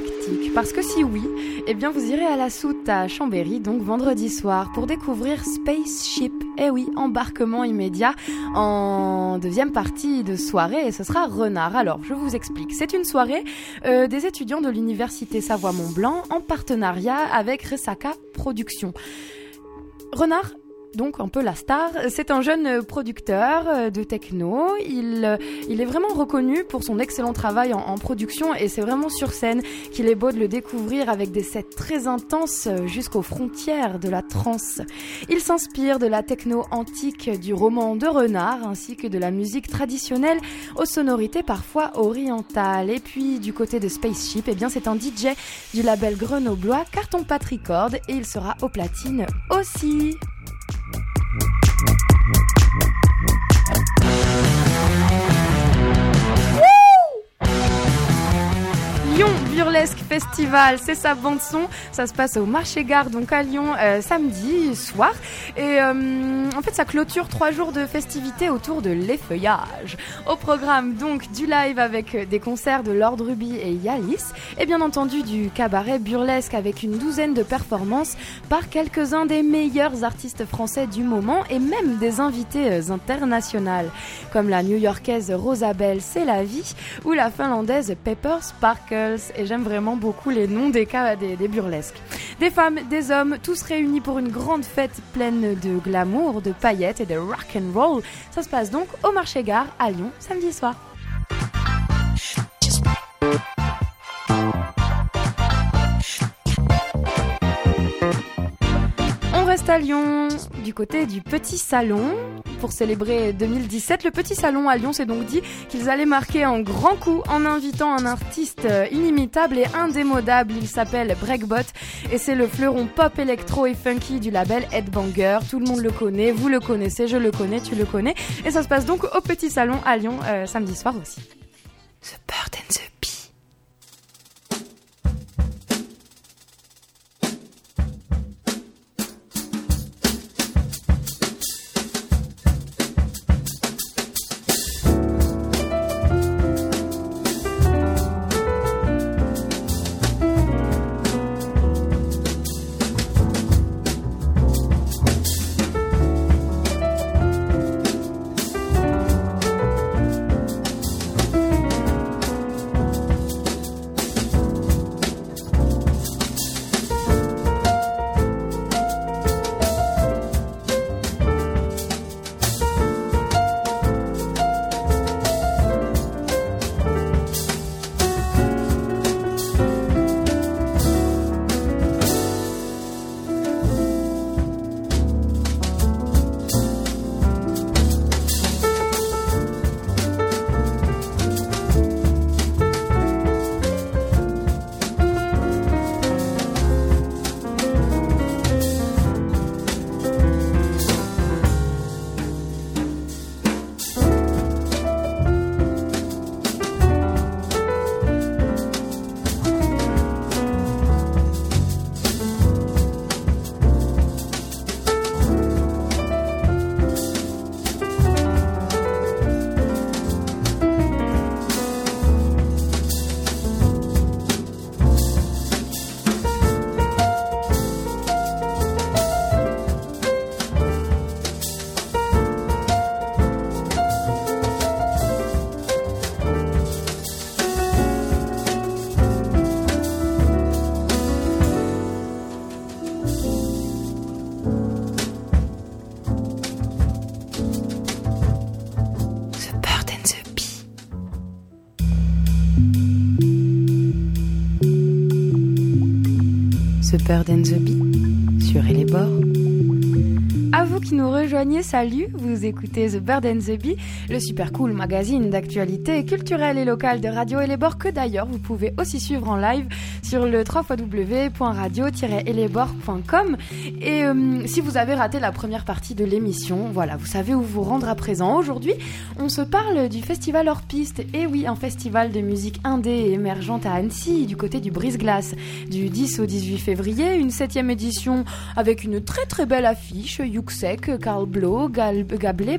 Parce que si oui, eh bien vous irez à la Soute à Chambéry, donc vendredi soir, pour découvrir Spaceship. Eh oui, embarquement immédiat en deuxième partie de soirée, et ce sera Renard. Alors, je vous explique. C'est une soirée des étudiants de l'Université Savoie-Mont-Blanc en partenariat avec Resaka Productions. Renard, donc un peu la star, c'est un jeune producteur de techno. Il est vraiment reconnu pour son excellent travail en production et c'est vraiment sur scène qu'il est beau de le découvrir avec des sets très intenses jusqu'aux frontières de la trance. Il s'inspire de la techno antique, du roman de Renard ainsi que de la musique traditionnelle aux sonorités parfois orientales. Et puis du côté de Spaceship, eh bien c'est un DJ du label grenoblois Carton Pat Records et il sera aux platines aussi. Lyon Burlesque Festival, c'est sa bande son, ça se passe au Marché Gare donc à Lyon samedi soir et en fait ça clôture 3 jours de festivités autour de l'effeuillage. Au programme donc du live avec des concerts de Lord Ruby et Yalis et bien entendu du cabaret burlesque avec une douzaine de performances par quelques-uns des meilleurs artistes français du moment et même des invités internationales comme la new-yorkaise Rosabelle C'est la vie ou la finlandaise Pepper Sparkle. Et j'aime vraiment beaucoup les noms des burlesques. Des femmes, des hommes, tous réunis pour une grande fête pleine de glamour, de paillettes et de rock and roll. Ça se passe donc au Marché Gare à Lyon samedi soir. On reste à Lyon, du côté du Petit Salon. Pour célébrer 2017, le Petit Salon à Lyon s'est donc dit qu'ils allaient marquer un grand coup en invitant un artiste inimitable et indémodable. Il s'appelle Breakbot et c'est le fleuron pop, électro et funky du label Headbanger. Tout le monde le connaît, vous le connaissez, je le connais, tu le connais. Et ça se passe donc au Petit Salon à Lyon samedi soir aussi. The Bird and the Bee. The Bird and the Bee sur Elle est bord. À vous qui nous rejoignez, salut, vous écoutez The Bird and the Bee, le super cool magazine d'actualité culturelle et locale de Radio Elle est bord, que d'ailleurs vous pouvez aussi suivre en live sur le www.radio-elebord.com. Et si vous avez raté la première partie de l'émission, voilà, vous savez où vous rendre à présent. Aujourd'hui, on se parle du festival Hors Piste. Et oui, un festival de musique indé et émergente à Annecy, du côté du Brise-Glace, du 10 au 18 février, une 7e édition avec une très très belle affiche. Yuxek, Karl Blo, Gablé,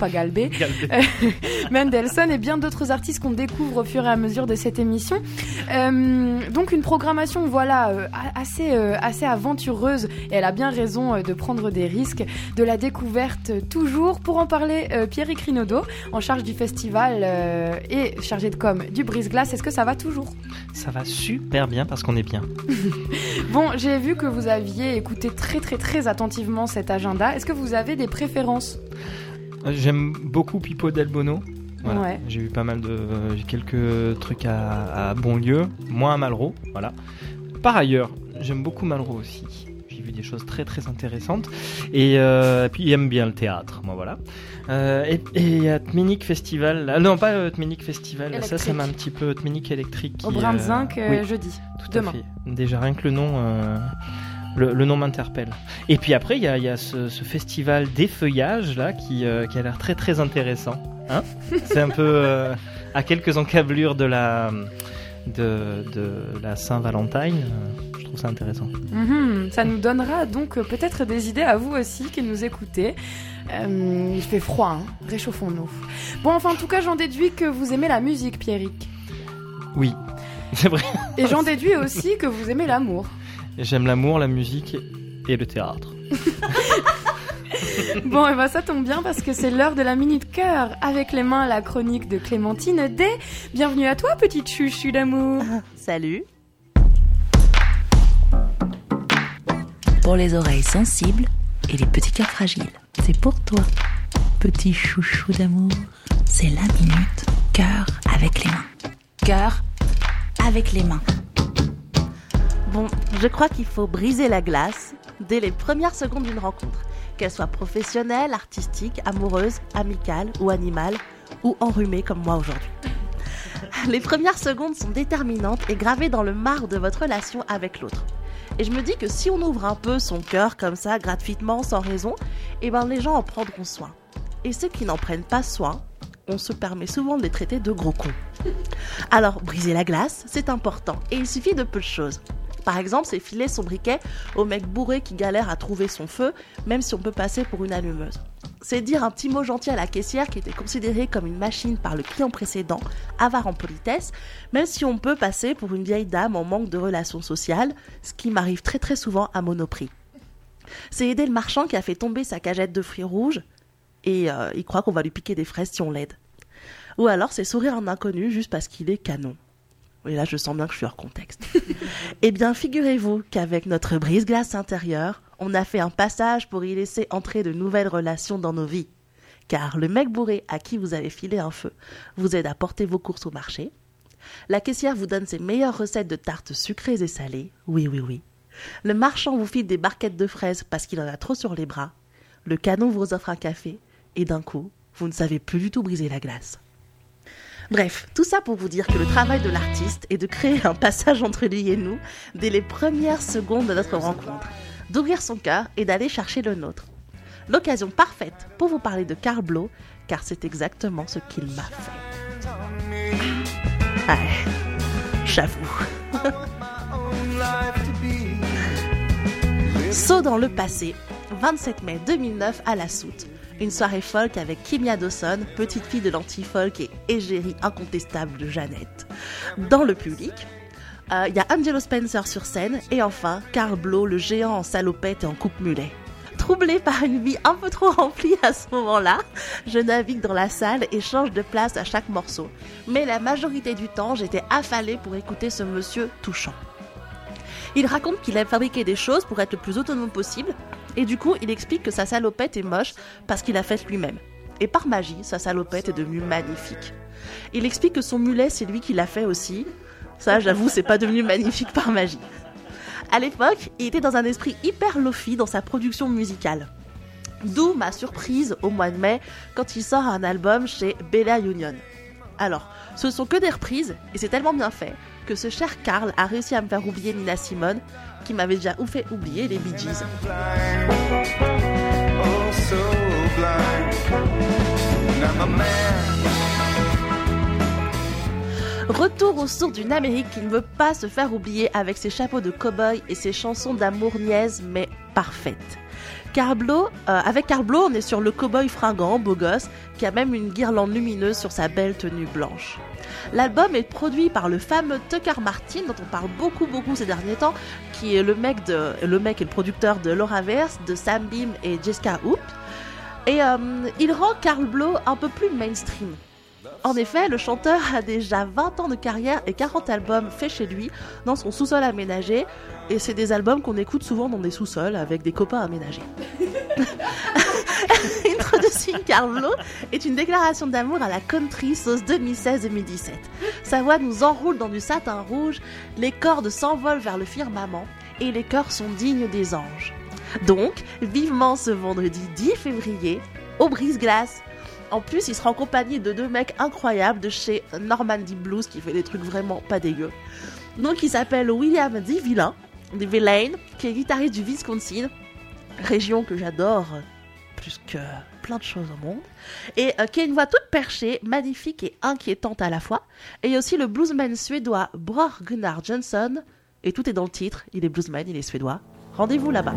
Mendelssohn et bien d'autres artistes qu'on découvre au fur et à mesure de cette émission. Donc une programmation assez aventureuse, et elle a bien raison de prendre des risques, de la découverte toujours. Pour en parler, Pierrick Rinaudot, en charge du festival et chargé de com du Brise-Glace. Est-ce que ça va toujours ? Ça va super bien parce qu'on est bien. Bon, j'ai vu que vous aviez écouté très très très attentivement cet agenda. Est-ce que vous avez des préférences ? J'aime beaucoup Pippo Del Bono. Voilà. Ouais. J'ai eu pas mal j'ai quelques trucs à Bonlieu, moins à Malraux, voilà. Par ailleurs, j'aime beaucoup Malraux aussi. J'ai vu des choses très très intéressantes. Et puis j'aime bien le théâtre, moi voilà. Et il y a Tménic Festival. Non, pas Tménic Festival. Électrique. Ça m'a un petit peu Tménic électrique. Au Brin de Zinc, oui, jeudi. Tout demain. à fait. Déjà rien que le nom. Le nom m'interpelle. Et puis après, il y a ce festival d'effeuillage là qui a l'air très très intéressant. Hein, c'est un peu à quelques encablures de la Saint-Valentin. Je trouve ça intéressant. Ça nous donnera donc peut-être des idées à vous aussi qui nous écoutez. Il fait froid, hein. Réchauffons-nous. Bon, enfin, en tout cas, j'en déduis que vous aimez la musique, Pierrick. Oui, c'est vrai. Et j'en déduis aussi que vous aimez l'amour. J'aime l'amour, la musique et le théâtre. Bon, et ben ça tombe bien parce que c'est l'heure de la Minute Cœur. Avec les mains, la chronique de Clémentine D. Bienvenue à toi, petite chouchou d'amour. Salut. Pour les oreilles sensibles et les petits cœurs fragiles, c'est pour toi, petit chouchou d'amour. C'est la Minute Cœur avec les mains. Cœur avec les mains. Bon, je crois qu'il faut briser la glace dès les premières secondes d'une rencontre, qu'elle soit professionnelle, artistique, amoureuse, amicale ou animale, ou enrhumée comme moi aujourd'hui. Les premières secondes sont déterminantes et gravées dans le marbre de votre relation avec l'autre. Et je me dis que si on ouvre un peu son cœur comme ça, gratuitement, sans raison, eh ben les gens en prendront soin. Et ceux qui n'en prennent pas soin, on se permet souvent de les traiter de gros cons. Alors, briser la glace, c'est important, et il suffit de peu de choses. Par exemple, c'est filer son briquet au mec bourré qui galère à trouver son feu, même si on peut passer pour une allumeuse. C'est dire un petit mot gentil à la caissière qui était considérée comme une machine par le client précédent, avare en politesse, même si on peut passer pour une vieille dame en manque de relations sociales, ce qui m'arrive très très souvent à Monoprix. C'est aider le marchand qui a fait tomber sa cagette de fruits rouges et il croit qu'on va lui piquer des fraises si on l'aide. Ou alors c'est sourire un inconnu juste parce qu'il est canon. Et là, je sens bien que je suis hors contexte. Eh bien, figurez-vous qu'avec notre brise-glace intérieure, on a fait un passage pour y laisser entrer de nouvelles relations dans nos vies. Car le mec bourré à qui vous avez filé un feu vous aide à porter vos courses au marché. La caissière vous donne ses meilleures recettes de tartes sucrées et salées. Oui, oui, oui. Le marchand vous file des barquettes de fraises parce qu'il en a trop sur les bras. Le canon vous offre un café. Et d'un coup, vous ne savez plus du tout briser la glace. Bref, tout ça pour vous dire que le travail de l'artiste est de créer un passage entre lui et nous dès les premières secondes de notre rencontre, d'ouvrir son cœur et d'aller chercher le nôtre. L'occasion parfaite pour vous parler de Karl Blo, car c'est exactement ce qu'il m'a fait. Ouais, j'avoue. Saut dans le passé, 27 mai 2009 à La Soute. Une soirée folk avec Kimia Dawson, petite fille de l'anti-folk et égérie incontestable de Jeannette. Dans le public, il y a Angelo Spencer sur scène et enfin Karl Blo, le géant en salopette et en coupe-mulet. Troublée par une vie un peu trop remplie à ce moment-là, je navigue dans la salle et change de place à chaque morceau. Mais la majorité du temps, j'étais affalée pour écouter ce monsieur touchant. Il raconte qu'il aime fabriquer des choses pour être le plus autonome possible. Et du coup, il explique que sa salopette est moche parce qu'il l'a faite lui-même. Et par magie, sa salopette est devenue magnifique. Il explique que son mulet, c'est lui qui l'a fait aussi. Ça, j'avoue, c'est pas devenu magnifique par magie. À l'époque, il était dans un esprit hyper lofi dans sa production musicale. D'où ma surprise au mois de mai quand il sort un album chez Bella Union. Alors, ce sont que des reprises et c'est tellement bien fait que ce cher Carl a réussi à me faire oublier Nina Simone qui m'avait déjà fait oublier les Bee Gees. Retour aux sources d'une Amérique qui ne veut pas se faire oublier avec ses chapeaux de cow-boy et ses chansons d'amour niaises mais parfaites. Avec Carl Blow, on est sur le cow-boy fringant, beau gosse, qui a même une guirlande lumineuse sur sa belle tenue blanche. L'album est produit par le fameux Tucker Martin, dont on parle beaucoup ces derniers temps, qui est le mec et le producteur de Laura Verse, de Sam Beam et Jessica Hoop. Et il rend Carl Blow un peu plus mainstream. En effet, le chanteur a déjà 20 ans de carrière et 40 albums faits chez lui, dans son sous-sol aménagé. Et c'est des albums qu'on écoute souvent dans des sous-sols avec des copains aménagés. Introducing Carl Blow est une déclaration d'amour à la country sauce 2016-2017. Sa voix nous enroule dans du satin rouge, les cordes s'envolent vers le firmament et les chœurs sont dignes des anges. Donc, vivement ce vendredi 10 février, au Brise-Glace. En plus, il sera en compagnie de 2 mecs incroyables de chez Normandy Blues qui fait des trucs vraiment pas dégueux. Donc, il s'appelle William Devillane, qui est guitariste du Wisconsin, région que j'adore plus que plein de choses au monde, et qui a une voix toute perchée, magnifique et inquiétante à la fois. Et il y a aussi le bluesman suédois Bror Gunnar Johnson, et tout est dans le titre, il est bluesman, il est suédois. Rendez-vous là-bas.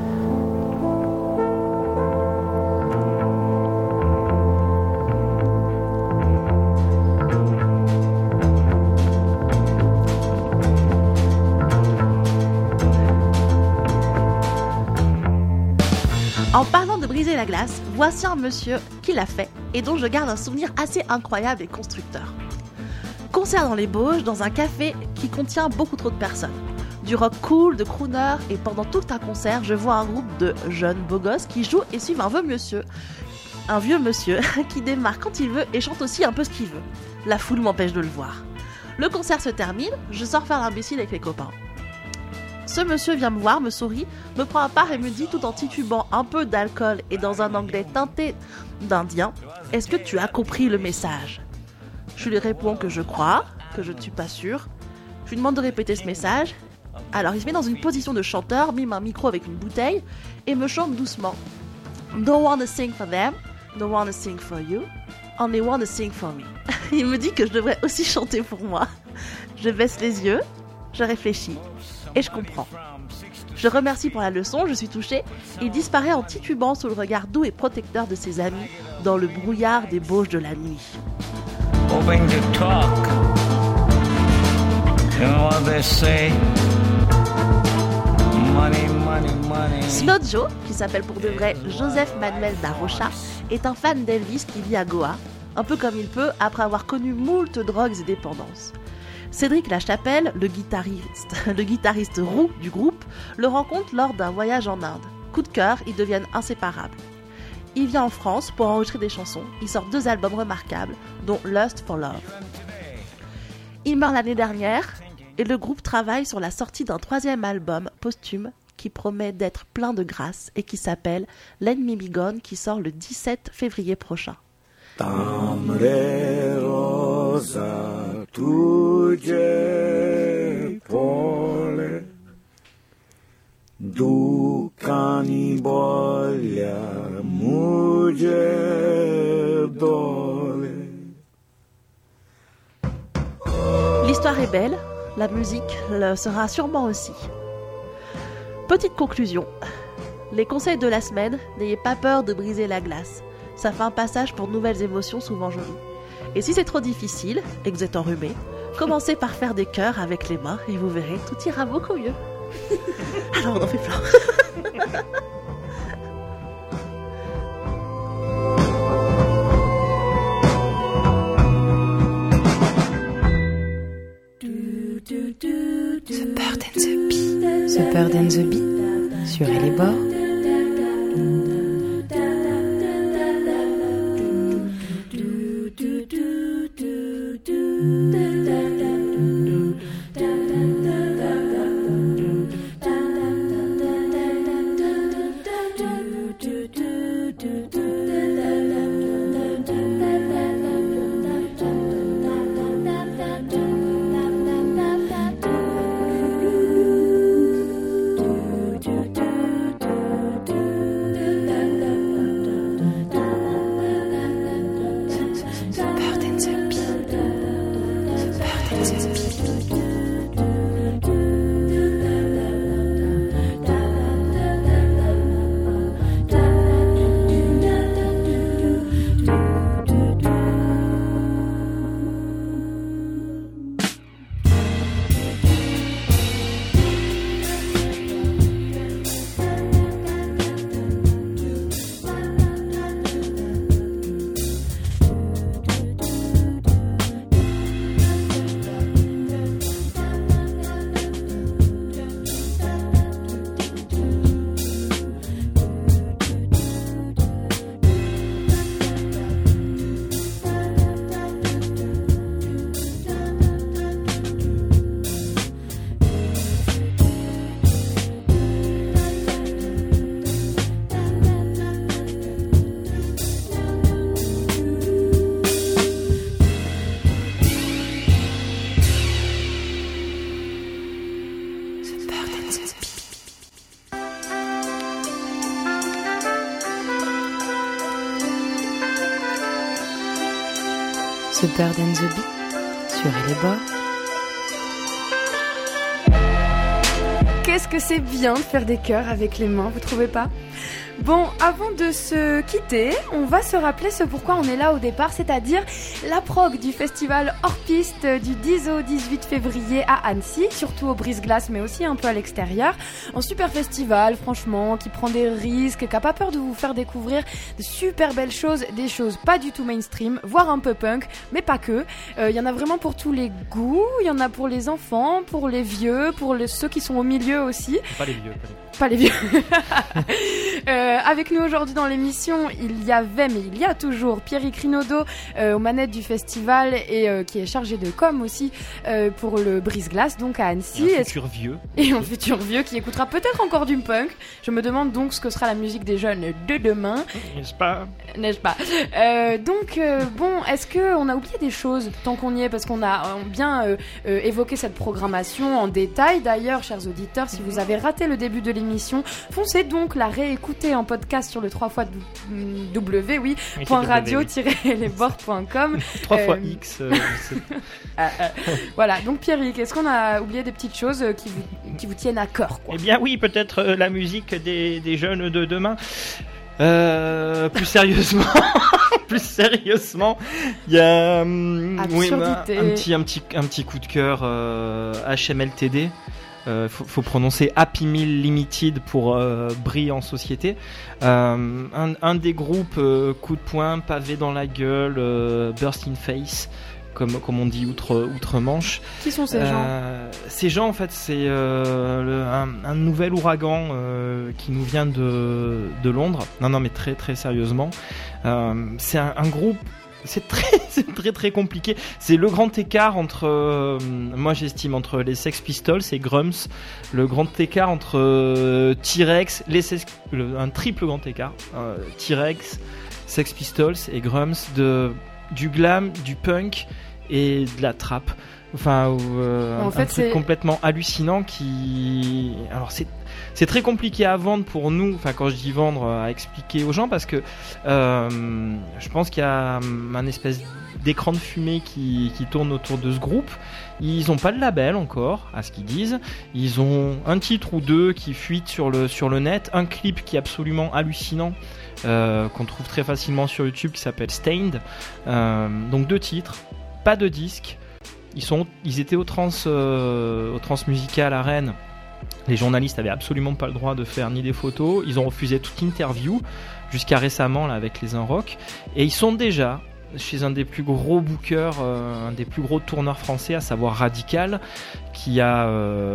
En parlant de briser la glace, voici un monsieur qui l'a fait et dont je garde un souvenir assez incroyable et constructeur. Concert dans les Bauges, dans un café qui contient beaucoup trop de personnes. Du rock cool, de crooner, et pendant tout un concert, je vois un groupe de jeunes beaux gosses qui jouent et suivent un vieux monsieur qui démarre quand il veut et chante aussi un peu ce qu'il veut. La foule m'empêche de le voir. Le concert se termine, je sors faire l'imbécile avec les copains. Ce monsieur vient me voir, me sourit, me prend à part et me dit tout en titubant un peu d'alcool et dans un anglais teinté d'indien « Est-ce que tu as compris le message ?» Je lui réponds que je crois, que je ne suis pas sûre. Je lui demande de répéter ce message. Alors il se met dans une position de chanteur, mime un micro avec une bouteille et me chante doucement « Don't wanna sing for them, don't wanna sing for you, only wanna sing for me. » Il me dit que je devrais aussi chanter pour moi. Je baisse les yeux, je réfléchis. Et je comprends. Je remercie pour la leçon, je suis touchée. Il disparaît en titubant sous le regard doux et protecteur de ses amis dans le brouillard des Bauges de la nuit. Slow Joe, qui s'appelle pour de vrai Joseph Manuel da Rocha, est un fan d'Elvis qui vit à Goa, un peu comme il peut après avoir connu moult drogues et dépendances. Cédric Lachapelle, le guitariste roux du groupe, le rencontre lors d'un voyage en Inde. Coup de cœur, ils deviennent inséparables. Il vient en France pour enregistrer des chansons. Il sort 2 albums remarquables, dont Lust for Love. Il meurt l'année dernière et le groupe travaille sur la sortie d'un 3e album posthume qui promet d'être plein de grâce et qui s'appelle Let Me Be Gone, qui sort le 17 février prochain. Tuje pole dukani bolja muđe dole. L'histoire est belle, la musique le sera sûrement aussi. Petite conclusion. Les conseils de la semaine, n'ayez pas peur de briser la glace. Ça fait un passage pour de nouvelles émotions souvent jolies. Et si c'est trop difficile, et que vous êtes enrhumé, commencez par faire des chœurs avec les mains et vous verrez, tout ira beaucoup mieux. Alors on en fait plein. The Bird and the Bee sur Elle est Bord. The Bird and the Bee sur Elle est bords. Qu'est-ce que c'est bien de faire des chœurs avec les mains, vous trouvez pas ? Bon, avant de se quitter, on va se rappeler ce pourquoi on est là au départ, c'est-à-dire la prog du festival hors-piste du 10 au 18 février à Annecy, surtout au brise-glace mais aussi un peu à l'extérieur. Un super festival, franchement, qui prend des risques, qui n'a pas peur de vous faire découvrir de super belles choses, des choses pas du tout mainstream, voire un peu punk, mais pas que. Il y en a vraiment pour tous les goûts, il y en a pour les enfants, pour les vieux, pour ceux qui sont au milieu aussi. Pas les vieux, pas les vieux. Avec nous aujourd'hui dans l'émission, il y a toujours Pierrick Rinaudot aux manettes du festival et qui est chargé de com aussi pour le brise-glace, donc à Annecy. Et un futur vieux. Et un futur vieux qui écoutera peut-être encore du punk. Je me demande donc ce que sera la musique des jeunes de demain. N'est-ce pas ? Bon, est-ce qu'on a oublié des choses tant qu'on y est ? Parce qu'on a bien évoqué cette programmation en détail. D'ailleurs, chers auditeurs, si vous avez raté le début de l'émission, foncez donc la réécouter en podcast sur le 3x-radio-lesbords.com 3x. Voilà, donc Pierrick, est-ce qu'on a oublié des petites choses qui vous tiennent à cœur, quoi ? Eh bien oui, peut-être la musique des jeunes de demain. Plus sérieusement, il y a un petit coup de cœur HMLTD. Faut prononcer Happy Meal Limited pour Brie en société. Un des groupes coup de poing, pavé dans la gueule, burst in face, comme on dit outre-Manche. Qui sont ces gens ? Ces gens, en fait, c'est un nouvel ouragan qui nous vient de Londres. Non, mais très très sérieusement, c'est un groupe. C'est très très compliqué. C'est le grand écart entre, moi j'estime, entre les Sex Pistols et Grums. Le grand écart entre T-Rex, un triple grand écart. T-Rex, Sex Pistols et Grums, du glam, du punk et de la trap. Enfin, un truc complètement hallucinant qui... Alors c'est très compliqué à vendre pour nous, enfin quand je dis vendre, à expliquer aux gens, parce que je pense qu'il y a un espèce d'écran de fumée qui tourne autour de ce groupe. Ils n'ont pas de label encore, à ce qu'ils disent. Ils ont un titre ou deux qui fuitent sur le net, un clip qui est absolument hallucinant, qu'on trouve très facilement sur YouTube, qui s'appelle Stained. Donc 2 titres, pas de disque. Ils étaient au trans musical à Rennes. Les journalistes avaient absolument pas le droit de faire ni des photos. Ils ont refusé toute interview jusqu'à récemment là avec les Unrock. Et ils sont déjà chez un des plus gros bookers, un des plus gros tourneurs français, à savoir Radical, qui a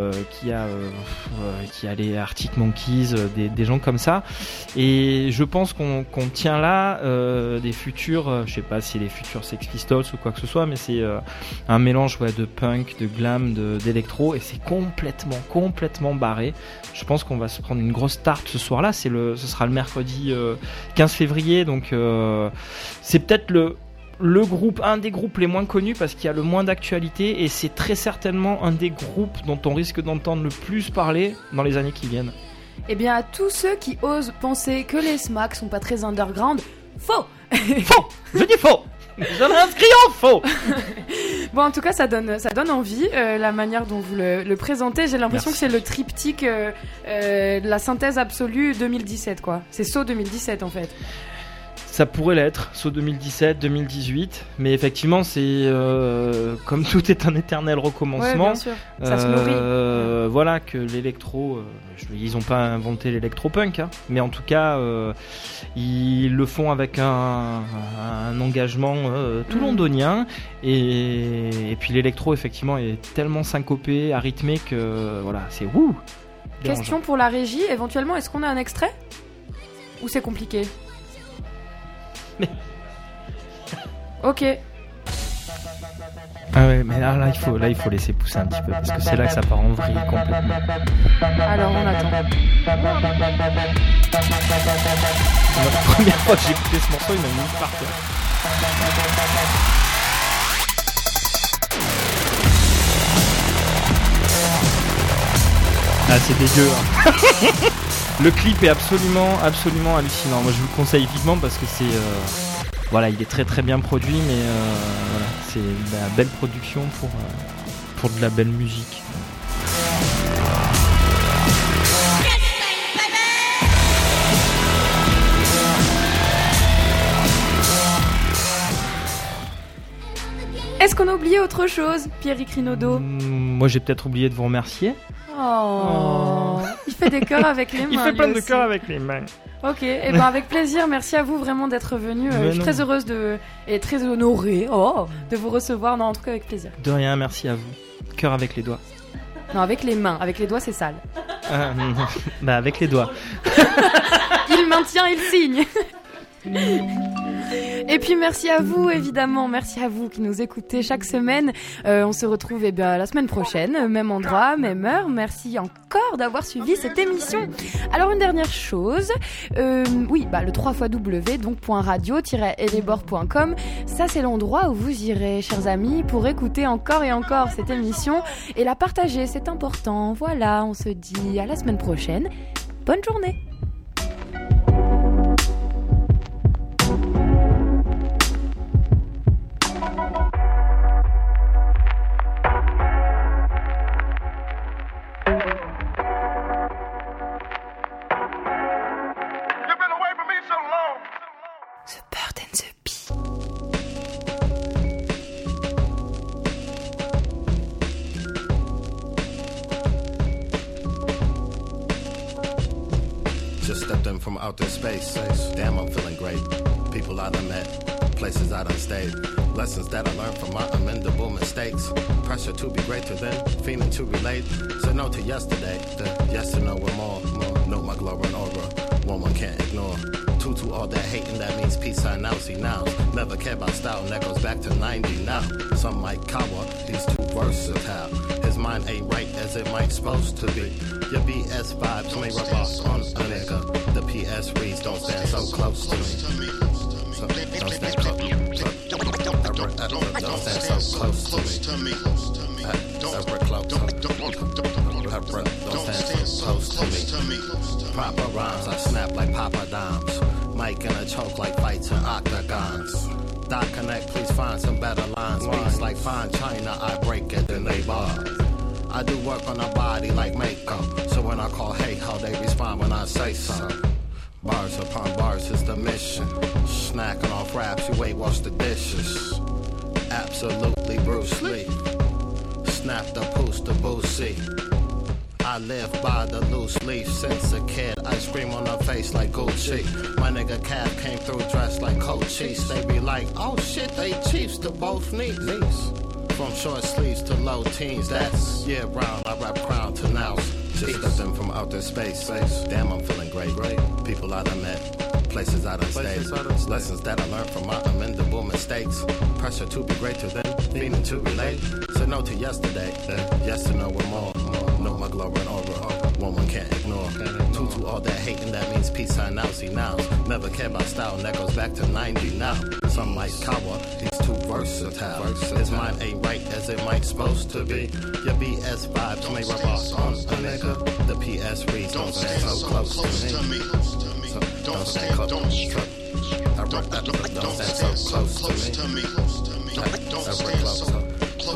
les Arctic Monkeys, des gens comme ça. Et je pense qu'on tient là des futurs, je sais pas si les futurs Sex Pistols ou quoi que ce soit, mais c'est un mélange de punk, de glam, d'électro, et c'est complètement barré. Je pense qu'on va se prendre une grosse tarte ce soir-là. Ce sera le mercredi 15 février, donc c'est peut-être un des groupes les moins connus parce qu'il y a le moins d'actualité, et c'est très certainement un des groupes dont on risque d'entendre le plus parler dans les années qui viennent. Eh bien, à tous ceux qui osent penser que les SMAC sont pas très underground, faux. Faux. Je dis faux. Je l'inscris en faux. Bon, en tout cas, ça donne envie, la manière dont vous le présentez. J'ai l'impression que c'est le triptyque de la synthèse absolue 2017, quoi. C'est So 2017, en fait. Ça pourrait l'être, So 2017, 2018, mais effectivement, c'est comme tout est un éternel recommencement. Ouais, bien sûr. Ça se nourrit. Voilà, que l'électro, ils n'ont pas inventé l'électropunk, hein, mais en tout cas, ils le font avec un engagement tout londonien, et puis l'électro, effectivement, est tellement syncopé, arythmé que voilà, c'est wouh. Question pour la régie, éventuellement, est-ce qu'on a un extrait ? Ou c'est compliqué ? Mais... Ok. Ah ouais, mais là il faut laisser pousser un petit peu parce que c'est là que ça part en vrille complètement. Alors on attend. La première fois que j'ai écouté ce morceau, il m'a mis par terre. Ah, c'est dégueu. Hein. Le clip est absolument hallucinant. Moi, je vous le conseille vivement parce que c'est voilà, il est très très bien produit, mais voilà, c'est de la belle production pour de la belle musique. Est-ce qu'on a oublié autre chose, Pierrick Rinaudot ? Moi, j'ai peut-être oublié de vous remercier. Oh. Il fait des cœurs avec les mains. Il fait plein de aussi. cœurs avec les mains. Ok, et ben avec plaisir. Merci à vous vraiment d'être venu. Je suis très heureuse et très honorée de vous recevoir. Non, en tout cas avec plaisir. De rien, merci à vous. Cœur avec les doigts. Non, avec les mains. Avec les doigts, c'est sale. Bah avec les doigts. Il maintient, il signe. Et puis merci à vous, évidemment, merci à vous qui nous écoutez chaque semaine. On se retrouve la semaine prochaine, même endroit, même heure. Merci encore d'avoir suivi cette émission. Alors une dernière chose, le 3xw, donc .radio-elebor.com, ça c'est l'endroit où vous irez, chers amis, pour écouter encore et encore cette émission et la partager, c'est important. Voilà, on se dit à la semaine prochaine. Bonne journée. From outer space, damn, I'm feeling great. People I done met, places I done stayed. Lessons that I learned from my amendable mistakes. Pressure to be greater than, feeling to relate. Said no to yesterday, then yes to no with more. Note my glowing aura, one can't ignore. Two to all that hating, that means peace I now see now. Never care about style, and that goes back to 90 now. Some might cower, he's too versatile. His mind ain't right as it might supposed to be. Your BS vibes may rub off on a nigga. The PS reads don't stand so close to me. So, don't stand close. Don't stand so close to me. Don't stand so close to me. Proper rhymes, I snap like Papa Dimes. Mic in a choke like fights and octagons. Dot Connect, please find some better lines. Beats like fine china, I break it, then they bar. I do work on the body like makeup. So when I call hey ho, they respond when I say so. Bars upon bars is the mission. Snacking off raps, you ain't wash the dishes. Absolutely Bruce Lee. Snap the poos to Boosie. I live by the loose leaf since a kid. I scream on her face like Gucci. My nigga Cap came through dressed like Cochise. They be like, oh shit, they Chiefs to both knees. From short sleeves to low teens, that's year round. I rap crown to now. Just stepped in from outer space. Damn, I'm feeling great. People I done met, places I done stayed. Lessons that I learned from my amendable mistakes. Pressure to be greater than, feeling to relate. Said no to yesterday, then yes to no with more. Note my glowing aura, one can't ignore. Two to all that hating, that means peace I now see now. Never care about style, and that goes back to 90 now. Some might cower, he's too versatile. His mind ain't right as it might supposed to be. Your BS vibes may rub off on a nigga. The PS reads don't stand so close to me. So, don't stand close. Don't stand so close to me. Don't stand close.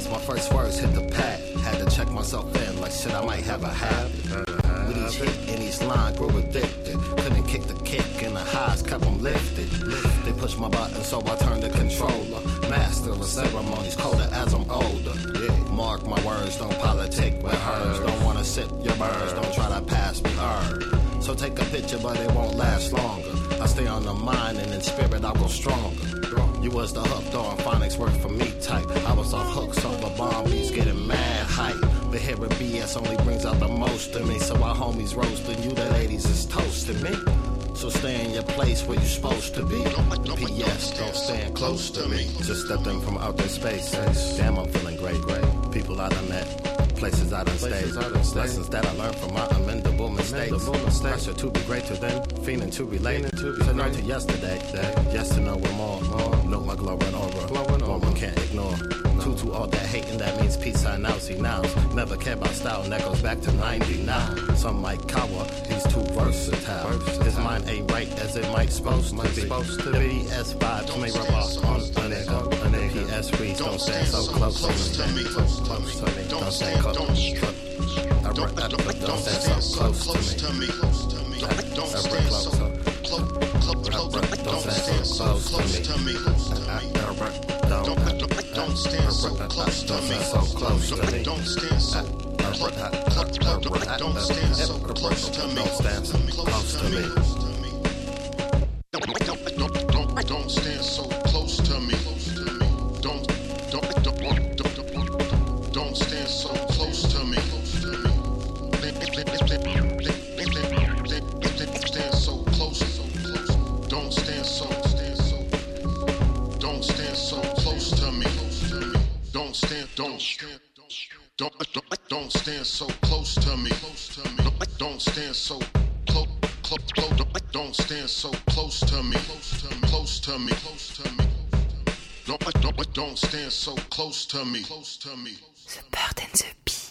as my first words hit the pad. Had to check myself in, like shit, I might have a habit. With each hit and each line, grew addicted. Couldn't kick the kick, and the highs kept them lifted. They pushed my button, so I turned the controller. Master of ceremonies, colder as I'm older. Yeah, mark my words, don't politic with hers. Don't wanna sip your birds, don't try to pass me herb. So take a picture, but it won't last longer. I stay on the mind, and in spirit I'll go stronger. You was the hooked on phonics work for me type. I was off hooks over bomb beats, getting mad hype. But hearing BS only brings out the most of me. So our homies roasting you, the ladies is toasting me. So stay in your place where you're supposed to be. P.S. Don't stand close to me. Just stepped in from outer space. Damn, I'm feeling great. People I done met, places I done stayed. Lessons that I learned from my amendable mistakes. Pressure to be greater than feeling to relate. Say no to yesterday. Yes to know we're more. Note my glowing aura. One can't ignore. To all that hating, that means peace sign out. See nows. Never care about style, and that goes back to 90 now. Some might cower, he's too versatile. His mind ain't right as it might supposed to be. The PS vibes may rub off on a nigga. The PS reads don't stand so close to me. Don't stand close. Don't stand so close to me. Don't stand so close to me. Don't stand so close to me. Don't stand so don't stand so close to me. Don't stand so close to me. Don't stand so close to me. Don't stand so close to me. Stand so close. Don't stand so. Don't stand so close to me. Don't stand so close to me. Don't stand so close. Don't stand so close to me. Close to me. Don't stand so close to me. The Bird and the Bee.